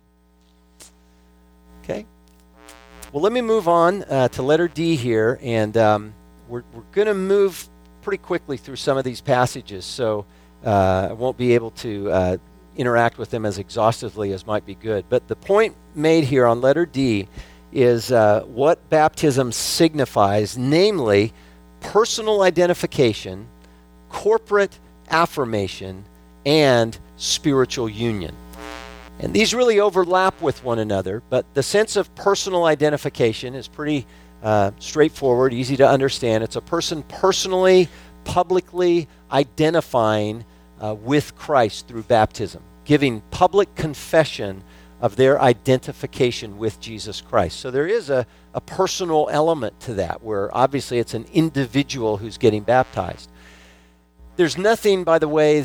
Okay. Well, let me move on to letter D here, and we're going to move pretty quickly through some of these passages, so I won't be able to interact with them as exhaustively as might be good. But the point made here on letter D is what baptism signifies, namely personal identification, corporate affirmation, and spiritual union. And these really overlap with one another, but the sense of personal identification is pretty straightforward, easy to understand. It's a person personally, publicly identifying with Christ through baptism, giving public confession of their identification with Jesus Christ. So there is a personal element to that, where obviously it's an individual who's getting baptized. There's nothing, by the way,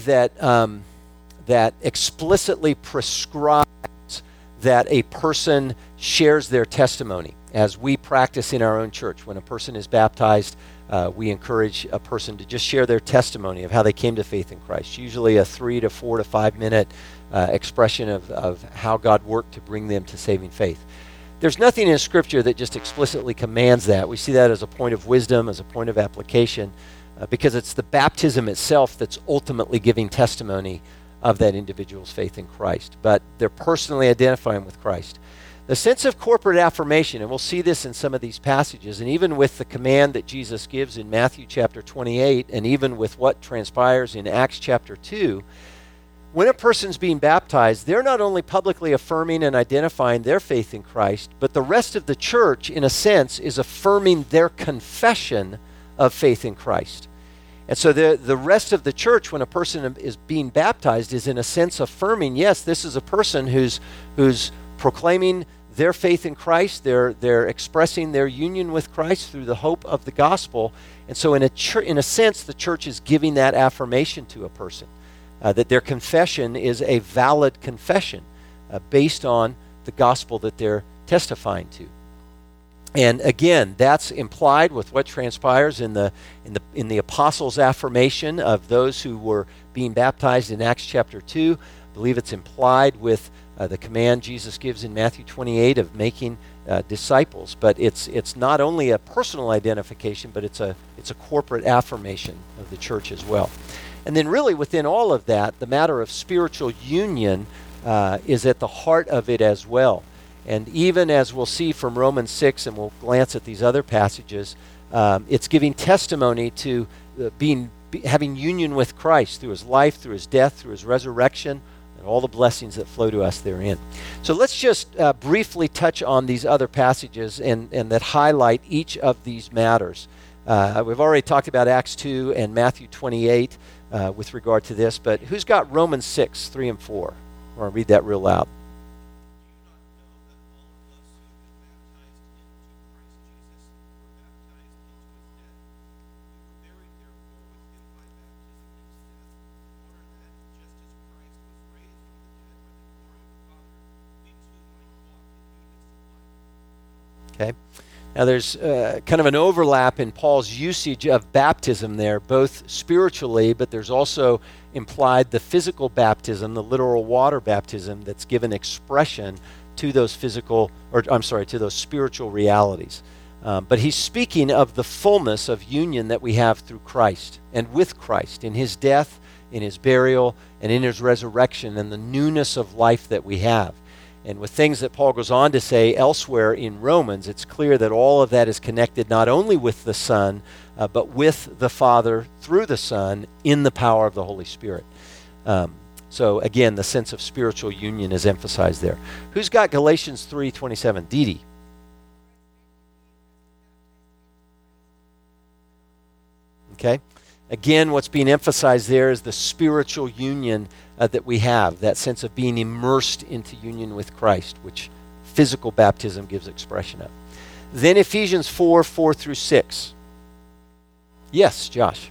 that explicitly prescribes that a person shares their testimony, as we practice in our own church. When a person is baptized, we encourage a person to just share their testimony of how they came to faith in Christ, usually a 3 to 4 to 5 minute expression of how God worked to bring them to saving faith. There's nothing in Scripture that just explicitly commands that. We see that as a point of wisdom, as a point of application, because it's the baptism itself that's ultimately giving testimony of that individual's faith in Christ. But they're personally identifying with Christ. The sense of corporate affirmation, and we'll see this in some of these passages, and even with the command that Jesus gives in Matthew chapter 28, and even with what transpires in Acts chapter 2, when a person's being baptized, they're not only publicly affirming and identifying their faith in Christ, but the rest of the church, in a sense, is affirming their confession of faith in Christ. And so the rest of the church, when a person is being baptized, is in a sense affirming, yes, this is a person who's proclaiming their faith in Christ. They're expressing their union with Christ through the hope of the gospel. And so in a sense, the church is giving that affirmation to a person, that their confession is a valid confession based on the gospel that they're testifying to. And again, that's implied with what transpires in the apostles' affirmation of those who were being baptized in Acts chapter 2. I believe it's implied with the command Jesus gives in Matthew 28 of making disciples. But it's not only a personal identification, but it's a corporate affirmation of the church as well. And then really within all of that, the matter of spiritual union is at the heart of it as well. And even as we'll see from Romans 6, and we'll glance at these other passages, it's giving testimony to having union with Christ through his life, through his death, through his resurrection, and all the blessings that flow to us therein. So let's just briefly touch on these other passages and that highlight each of these matters. We've already talked about Acts 2 and Matthew 28 with regard to this, but who's got Romans 6, 3 and 4? I want to read that real loud. Okay? Now, there's kind of an overlap in Paul's usage of baptism there, both spiritually, but there's also implied the physical baptism, the literal water baptism that's given expression to those to those spiritual realities. But he's speaking of the fullness of union that we have through Christ and with Christ in his death, in his burial, and in his resurrection, and the newness of life that we have. And with things that Paul goes on to say elsewhere in Romans, it's clear that all of that is connected not only with the Son, but with the Father through the Son in the power of the Holy Spirit. So again, the sense of spiritual union is emphasized there. Who's got Galatians 3:27? Dee Dee. Okay. Again, what's being emphasized there is the spiritual union that we have, that sense of being immersed into union with Christ, which physical baptism gives expression of. Then Ephesians 4:4 through 6. Yes, Josh.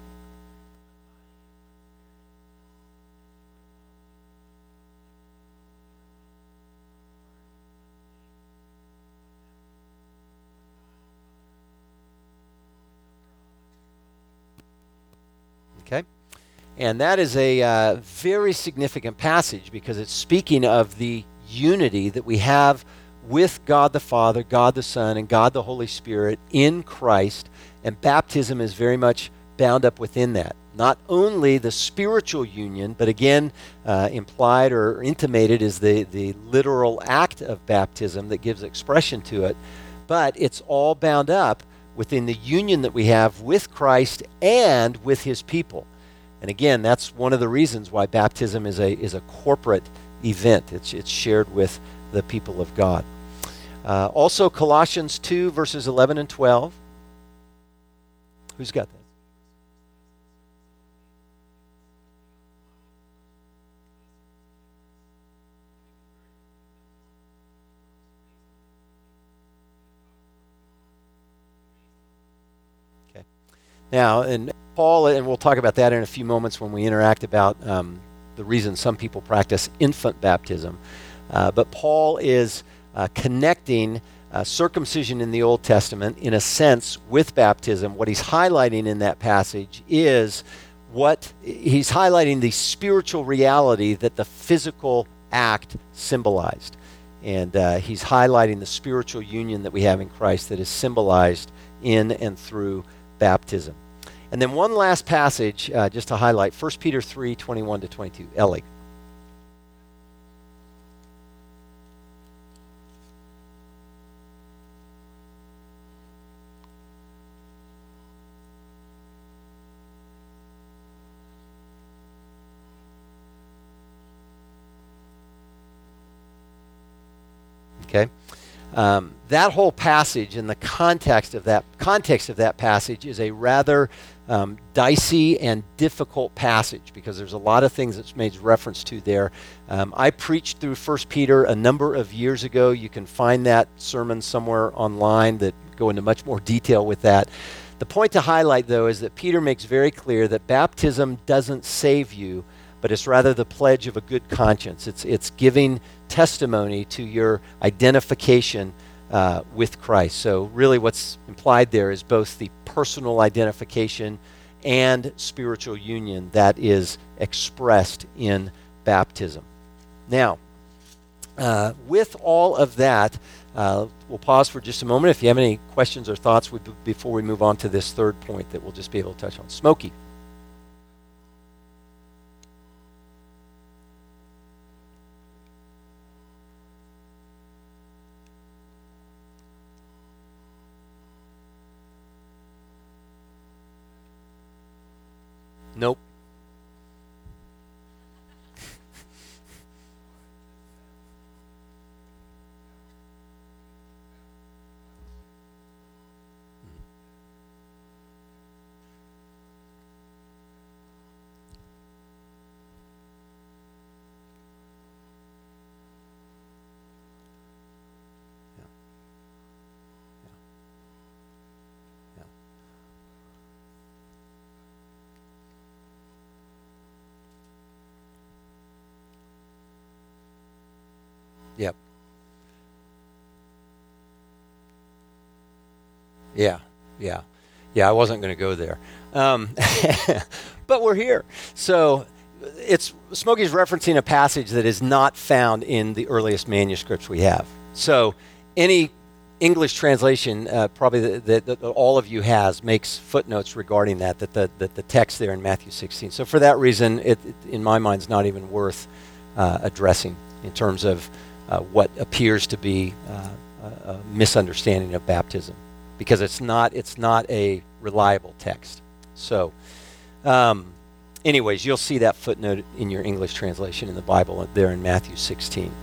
Okay. And that is a very significant passage because it's speaking of the unity that we have with God the Father, God the Son, and God the Holy Spirit in Christ. And baptism is very much bound up within that. Not only the spiritual union, but again, implied or intimated is the literal act of baptism that gives expression to it. But it's all bound up within the union that we have with Christ and with his people. And again, that's one of the reasons why baptism is a corporate event. It's shared with the people of God. Also, Colossians 2, verses 11 and 12. Who's got that? Okay. Now, and Paul, and we'll talk about that in a few moments when we interact about the reason some people practice infant baptism. But Paul is connecting circumcision in the Old Testament, in a sense, with baptism. What he's highlighting in that passage is he's highlighting the spiritual reality that the physical act symbolized. And he's highlighting the spiritual union that we have in Christ that is symbolized in and through baptism. And then one last passage, just to highlight, 1 Peter 3:21 to 22. Ellie. Okay. That whole passage and the context of that passage is a rather dicey and difficult passage because there's a lot of things that's made reference to there. I preached through 1 Peter a number of years ago. You can find that sermon somewhere online that go into much more detail with that. The point to highlight, though, is that Peter makes very clear that baptism doesn't save you, but it's rather the pledge of a good conscience. It's giving testimony to your identification with Christ. So really what's implied there is both the personal identification and spiritual union that is expressed in baptism. Now, with all of that, we'll pause for just a moment. If you have any questions or thoughts before we move on to this third point that we'll just be able to touch on. Smokey. Nope. Yeah. Yeah. Yep. Yeah, yeah. Yeah, I wasn't going to go there. But we're here. So Smokey's referencing a passage that is not found in the earliest manuscripts we have. So any English translation, probably that all of you has, makes footnotes regarding that the text there in Matthew 16. So for that reason, it in my mind, is not even worth addressing in terms of what appears to be a misunderstanding of baptism, because it's not a reliable text. So anyways, you'll see that footnote in your English translation in the Bible there in Matthew 16.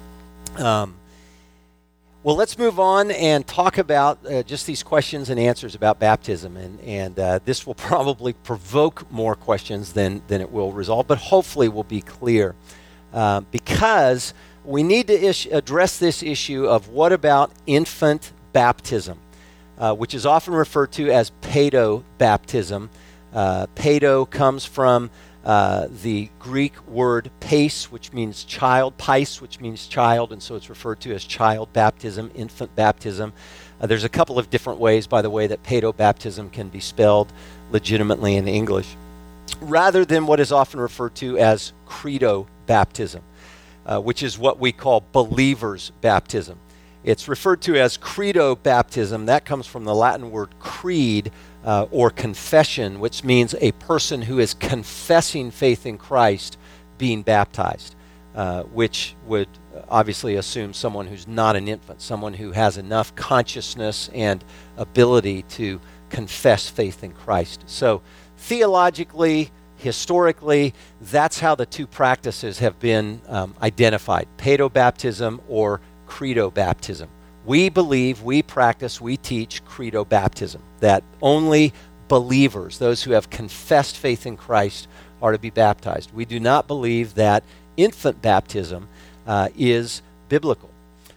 Well, let's move on and talk about just these questions and answers about baptism. And this will probably provoke more questions than it will resolve, but hopefully will be clear. Because we need to address this issue of what about infant baptism, which is often referred to as paedo-baptism. Paedo comes from the Greek word pais, which means child, pais, which means child, and so it's referred to as child baptism, infant baptism. There's a couple of different ways, by the way, that paedo-baptism can be spelled legitimately in English, rather than what is often referred to as credo baptism, which is what we call believers' baptism. It's referred to as credo baptism. That comes from the Latin word creed, or confession, which means a person who is confessing faith in Christ being baptized, which would obviously assume someone who's not an infant, someone who has enough consciousness and ability to confess faith in Christ. So theologically, historically, that's how the two practices have been identified, paedo-baptism or credo baptism. We believe, we practice, we teach credo baptism, that only believers, those who have confessed faith in Christ, are to be baptized. We do not believe that infant baptism is biblical.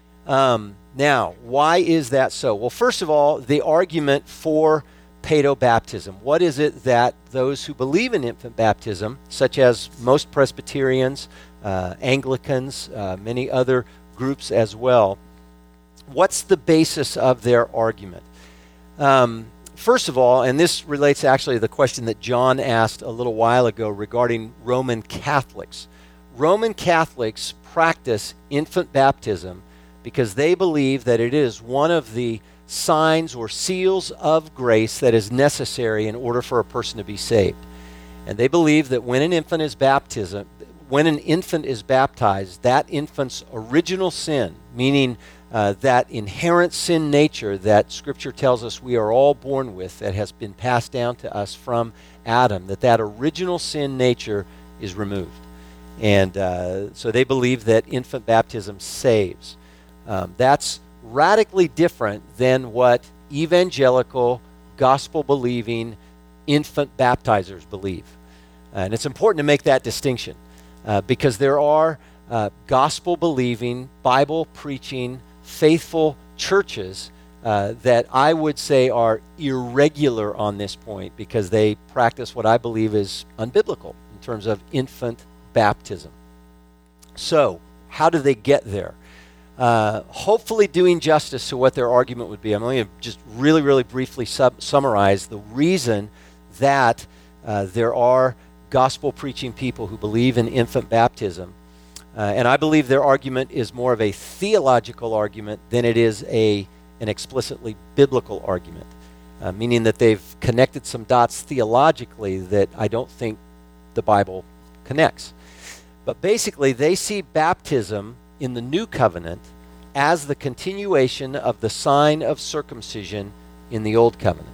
Now, why is that so? Well, first of all, the argument for paedo-baptism. What is it that those who believe in infant baptism, such as most Presbyterians, Anglicans, many other groups as well, what's the basis of their argument? First of all, and this relates actually to the question that John asked a little while ago regarding Roman Catholics. Roman Catholics practice infant baptism because they believe that it is one of the signs or seals of grace that is necessary in order for a person to be saved. And they believe that when an infant is baptized, that infant's original sin, meaning that inherent sin nature that Scripture tells us we are all born with, that has been passed down to us from Adam, that original sin nature is removed. And so they believe that infant baptism saves. That's radically different than what evangelical, gospel-believing infant baptizers believe. And it's important to make that distinction because there are gospel-believing, Bible-preaching, faithful churches that I would say are irregular on this point because they practice what I believe is unbiblical in terms of infant baptism. So, how do they get there? Hopefully doing justice to what their argument would be. I'm going to just really, really briefly summarize the reason that there are gospel-preaching people who believe in infant baptism. And I believe their argument is more of a theological argument than it is an explicitly biblical argument, meaning that they've connected some dots theologically that I don't think the Bible connects. But basically, they see baptism in the New Covenant as the continuation of the sign of circumcision in the Old Covenant.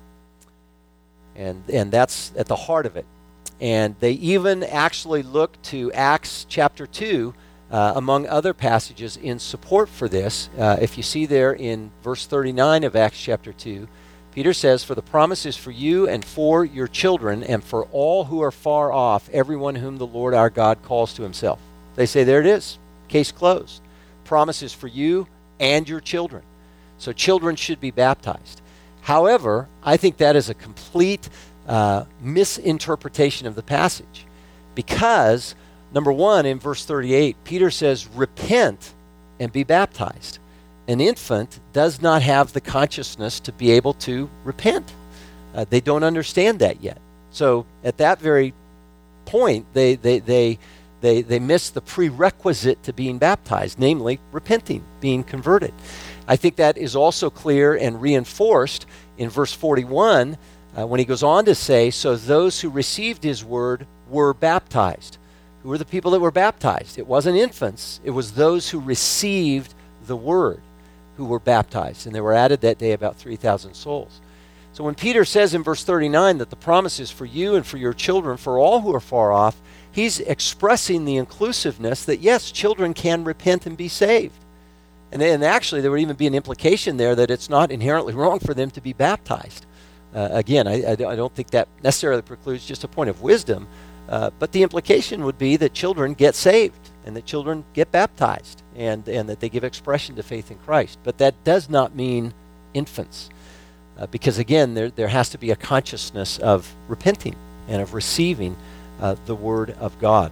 And that's at the heart of it. And they even actually look to Acts chapter 2, among other passages, in support for this. If you see there in verse 39 of Acts chapter 2, Peter says, "For the promise is for you and for your children and for all who are far off, everyone whom the Lord our God calls to himself." They say, there it is, case closed. Promise is for you and your children. So children should be baptized. However, I think that is a complete misinterpretation of the passage. Because, number one, in verse 38, Peter says, repent and be baptized. an infant does not have the consciousness to be able to repent. They don't understand that yet. So at that very point, they miss the prerequisite to being baptized, namely repenting, being converted. I think that is also clear and reinforced in verse 41 when he goes on to say, so those who received his word were baptized. Who were the people that were baptized? It wasn't infants. It was those who received the word who were baptized. And there were added that day about 3,000 souls. So when Peter says in verse 39 that the promise is for you and for your children, for all who are far off, he's expressing the inclusiveness that, yes, children can repent and be saved. And actually, there would even be an implication there that it's not inherently wrong for them to be baptized. Again, I don't think that necessarily precludes just a point of wisdom, but the implication would be that children get saved and that children get baptized and that they give expression to faith in Christ. But that does not mean infants, because again, there has to be a consciousness of repenting and of receiving the Word of God.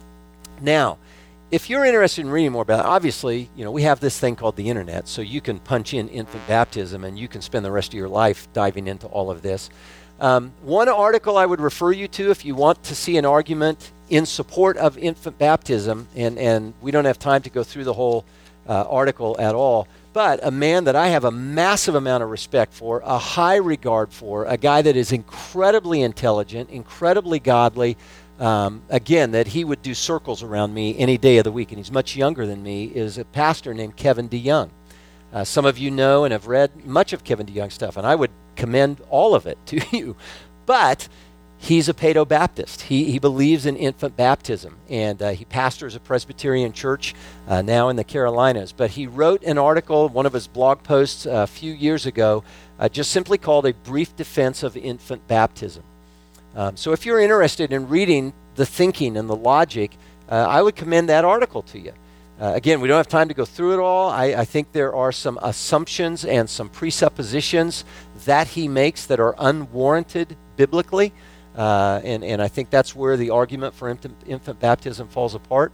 Now, if you're interested in reading more about it, obviously, we have this thing called the internet, so you can punch in infant baptism and you can spend the rest of your life diving into all of this. One article I would refer you to if you want to see an argument in support of infant baptism, and we don't have time to go through the whole article at all, but a man that I have a massive amount of respect for, a high regard for, a guy that is incredibly intelligent, incredibly godly, again, that he would do circles around me any day of the week, and he's much younger than me, is a pastor named Kevin DeYoung. Some of you know and have read much of Kevin DeYoung stuff, and I would commend all of it to you. But he's a Paedo-Baptist. He believes in infant baptism, and he pastors a Presbyterian church now in the Carolinas. But he wrote an article, one of his blog posts a few years ago, just simply called A Brief Defense of Infant Baptism. So if you're interested in reading the thinking and the logic, I would commend that article to you. Again, we don't have time to go through it all. I think there are some assumptions and some presuppositions that he makes that are unwarranted biblically, and I think that's where the argument for infant baptism falls apart.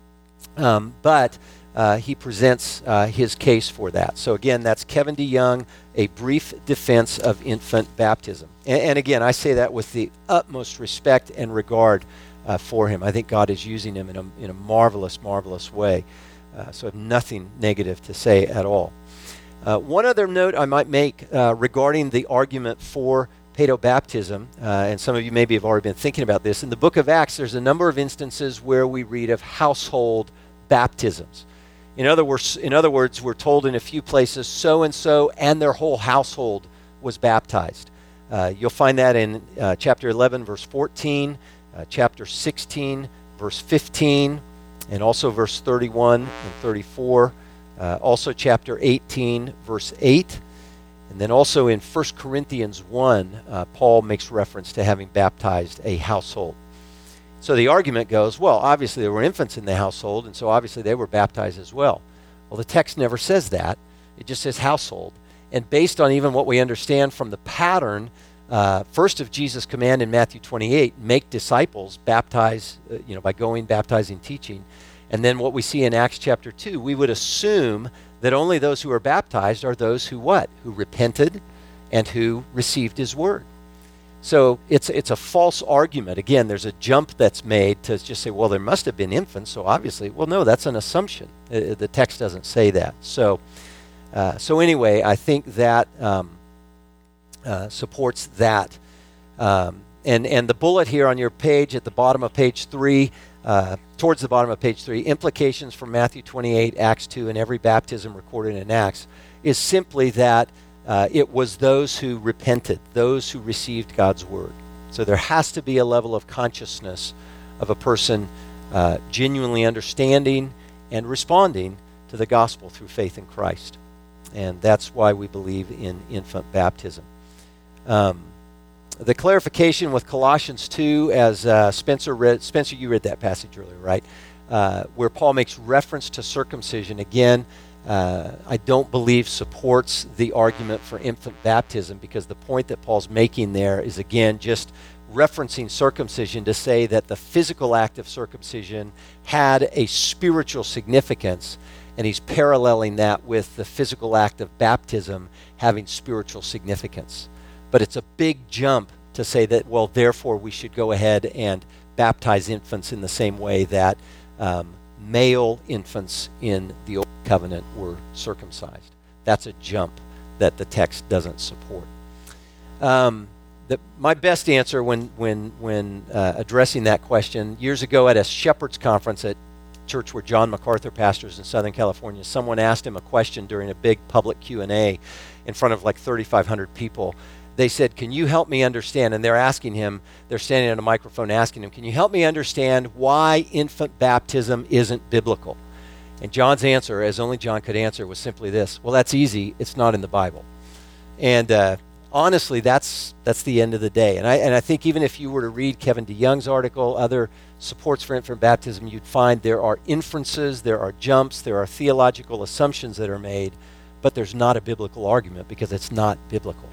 But he presents his case for that. So again, that's Kevin DeYoung, A Brief Defense of Infant Baptism. And again, I say that with the utmost respect and regard for him. I think God is using him in a marvelous, marvelous way. So I have nothing negative to say at all. One other note I might make regarding the argument for Paedo-Baptism, and some of you maybe have already been thinking about this. In the book of Acts, there's a number of instances where we read of household baptisms. In other words, we're told in a few places, so-and-so and their whole household was baptized. You'll find that in chapter 11, verse 14, chapter 16, verse 15, and also verse 31 and 34. Also chapter 18, verse 8. And then also in 1 Corinthians 1, Paul makes reference to having baptized a household. So the argument goes, well, obviously there were infants in the household, and so obviously they were baptized as well. Well, the text never says that. It just says household. And based on even what we understand from the pattern, first of Jesus' command in Matthew 28, make disciples, baptize, by going, baptizing, teaching. And then what we see in Acts chapter 2, we would assume that only those who are baptized are those who what? Who repented and who received his word. So it's a false argument. Again, there's a jump that's made to just say, well, there must have been infants, so obviously, well, no, that's an assumption. The text doesn't say that. So anyway, I think that supports that. And the bullet here on your page at the bottom of page 3, towards the bottom of page 3, implications from Matthew 28, Acts 2, and every baptism recorded in Acts, is simply that it was those who repented, those who received God's word. So there has to be a level of consciousness of a person genuinely understanding and responding to the gospel through faith in Christ. And that's why we believe in infant baptism. The clarification with Colossians 2, as Spencer, you read that passage earlier, right? Where Paul makes reference to circumcision. Again, I don't believe supports the argument for infant baptism, because the point that Paul's making there is, again, just referencing circumcision to say that the physical act of circumcision had a spiritual significance, And he's paralleling that with the physical act of baptism having spiritual significance. But it's a big jump to say that, well, therefore we should go ahead and baptize infants in the same way that male infants in the Old Covenant were circumcised. That's a jump that the text doesn't support. My best answer when addressing that question, years ago at a shepherd's conference at church where John MacArthur pastors in Southern California, someone asked him a question during a big public Q&A in front of like 3,500 people. They said, can you help me understand? And they're standing at a microphone asking him, can you help me understand why infant baptism isn't biblical? And John's answer, as only John could answer, was simply this: well, that's easy. It's not in the Bible. And honestly, that's the end of the day. And I think even if you were to read Kevin DeYoung's article, other supports for infant baptism, you'd find there are inferences, there are jumps, there are theological assumptions that are made, but there's not a biblical argument because it's not biblical.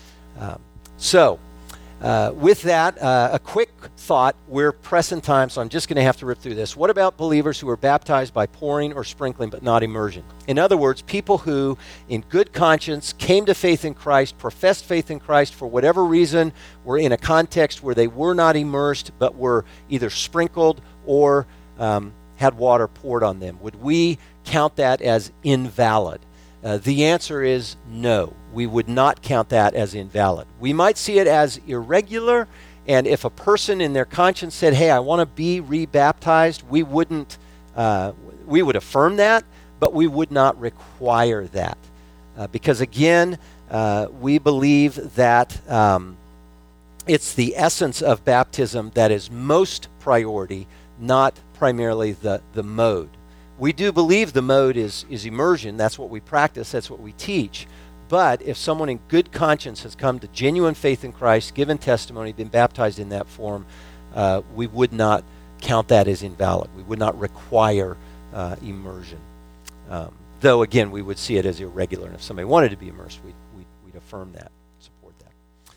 With that, a quick thought. We're pressing time, so I'm just going to have to rip through this. What about believers who are baptized by pouring or sprinkling but not immersion? In other words, people who, in good conscience, came to faith in Christ, professed faith in Christ for whatever reason, were in a context where they were not immersed but were either sprinkled or had water poured on them. Would we count that as invalid? The answer is no. We would not count that as invalid. We might see it as irregular, and if a person in their conscience said, hey, I want to be rebaptized, we would affirm that, but we would not require that. Because again, we believe that it's the essence of baptism that is most priority, not primarily the mode. We do believe the mode is immersion. That's what we practice. That's what we teach. But if someone in good conscience has come to genuine faith in Christ, given testimony, been baptized in that form, we would not count that as invalid. We would not require immersion. Though, again, we would see it as irregular. And if somebody wanted to be immersed, we'd affirm that, support that.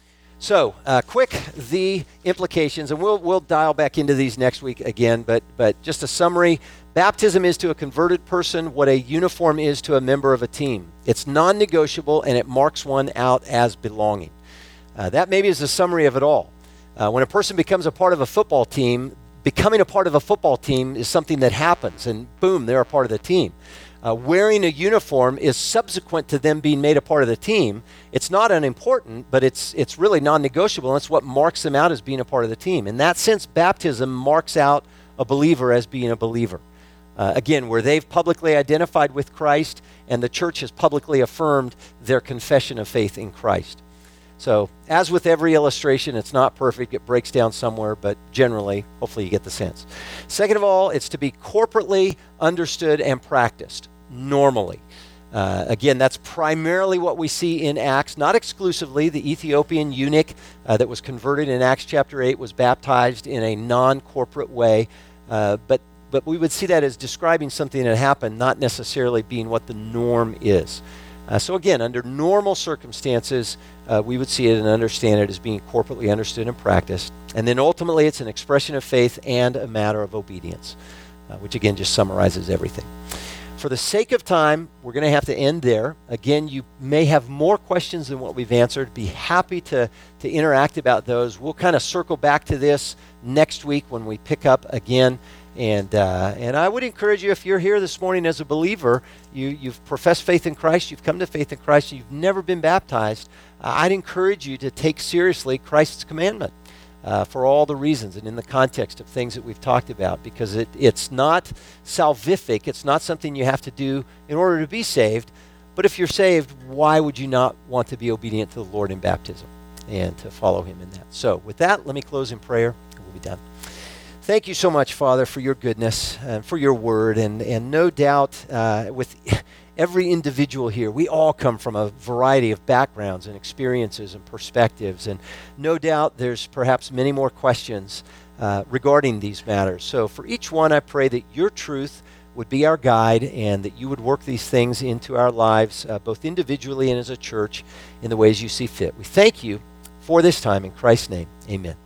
So, quick, the implications, and we'll dial back into these next week again, but just a summary. Baptism is to a converted person what a uniform is to a member of a team. It's non-negotiable, and it marks one out as belonging. That maybe is a summary of it all. When a person becomes a part of a football team, becoming a part of a football team is something that happens, and boom, they're a part of the team. Wearing a uniform is subsequent to them being made a part of the team. It's not unimportant, but it's really non-negotiable, and it's what marks them out as being a part of the team. In that sense, baptism marks out a believer as being a believer. Again, where they've publicly identified with Christ and the church has publicly affirmed their confession of faith in Christ. So, as with every illustration, it's not perfect. It breaks down somewhere, but generally, hopefully you get the sense. Second of all, it's to be corporately understood and practiced, normally. Again, that's primarily what we see in Acts, not exclusively. The Ethiopian eunuch that was converted in Acts chapter 8 was baptized in a non-corporate way, but we would see that as describing something that happened, not necessarily being what the norm is. So again, under normal circumstances, we would see it and understand it as being corporately understood and practiced. And then ultimately, it's an expression of faith and a matter of obedience, which again just summarizes everything. For the sake of time, we're going to have to end there. Again, you may have more questions than what we've answered. Be happy to interact about those. We'll kind of circle back to this next week when we pick up again. And I would encourage you, if you're here this morning as a believer, you've professed faith in Christ, you've come to faith in Christ, you've never been baptized, I'd encourage you to take seriously Christ's commandment for all the reasons and in the context of things that we've talked about, because it's not salvific, it's not something you have to do in order to be saved, but if you're saved, why would you not want to be obedient to the Lord in baptism and to follow him in that? So with that, let me close in prayer, and we'll be done. Thank you so much, Father, for your goodness and for your word. And no doubt with every individual here, we all come from a variety of backgrounds and experiences and perspectives. And no doubt there's perhaps many more questions regarding these matters. So for each one, I pray that your truth would be our guide and that you would work these things into our lives, both individually and as a church, in the ways you see fit. We thank you for this time. In Christ's name, amen.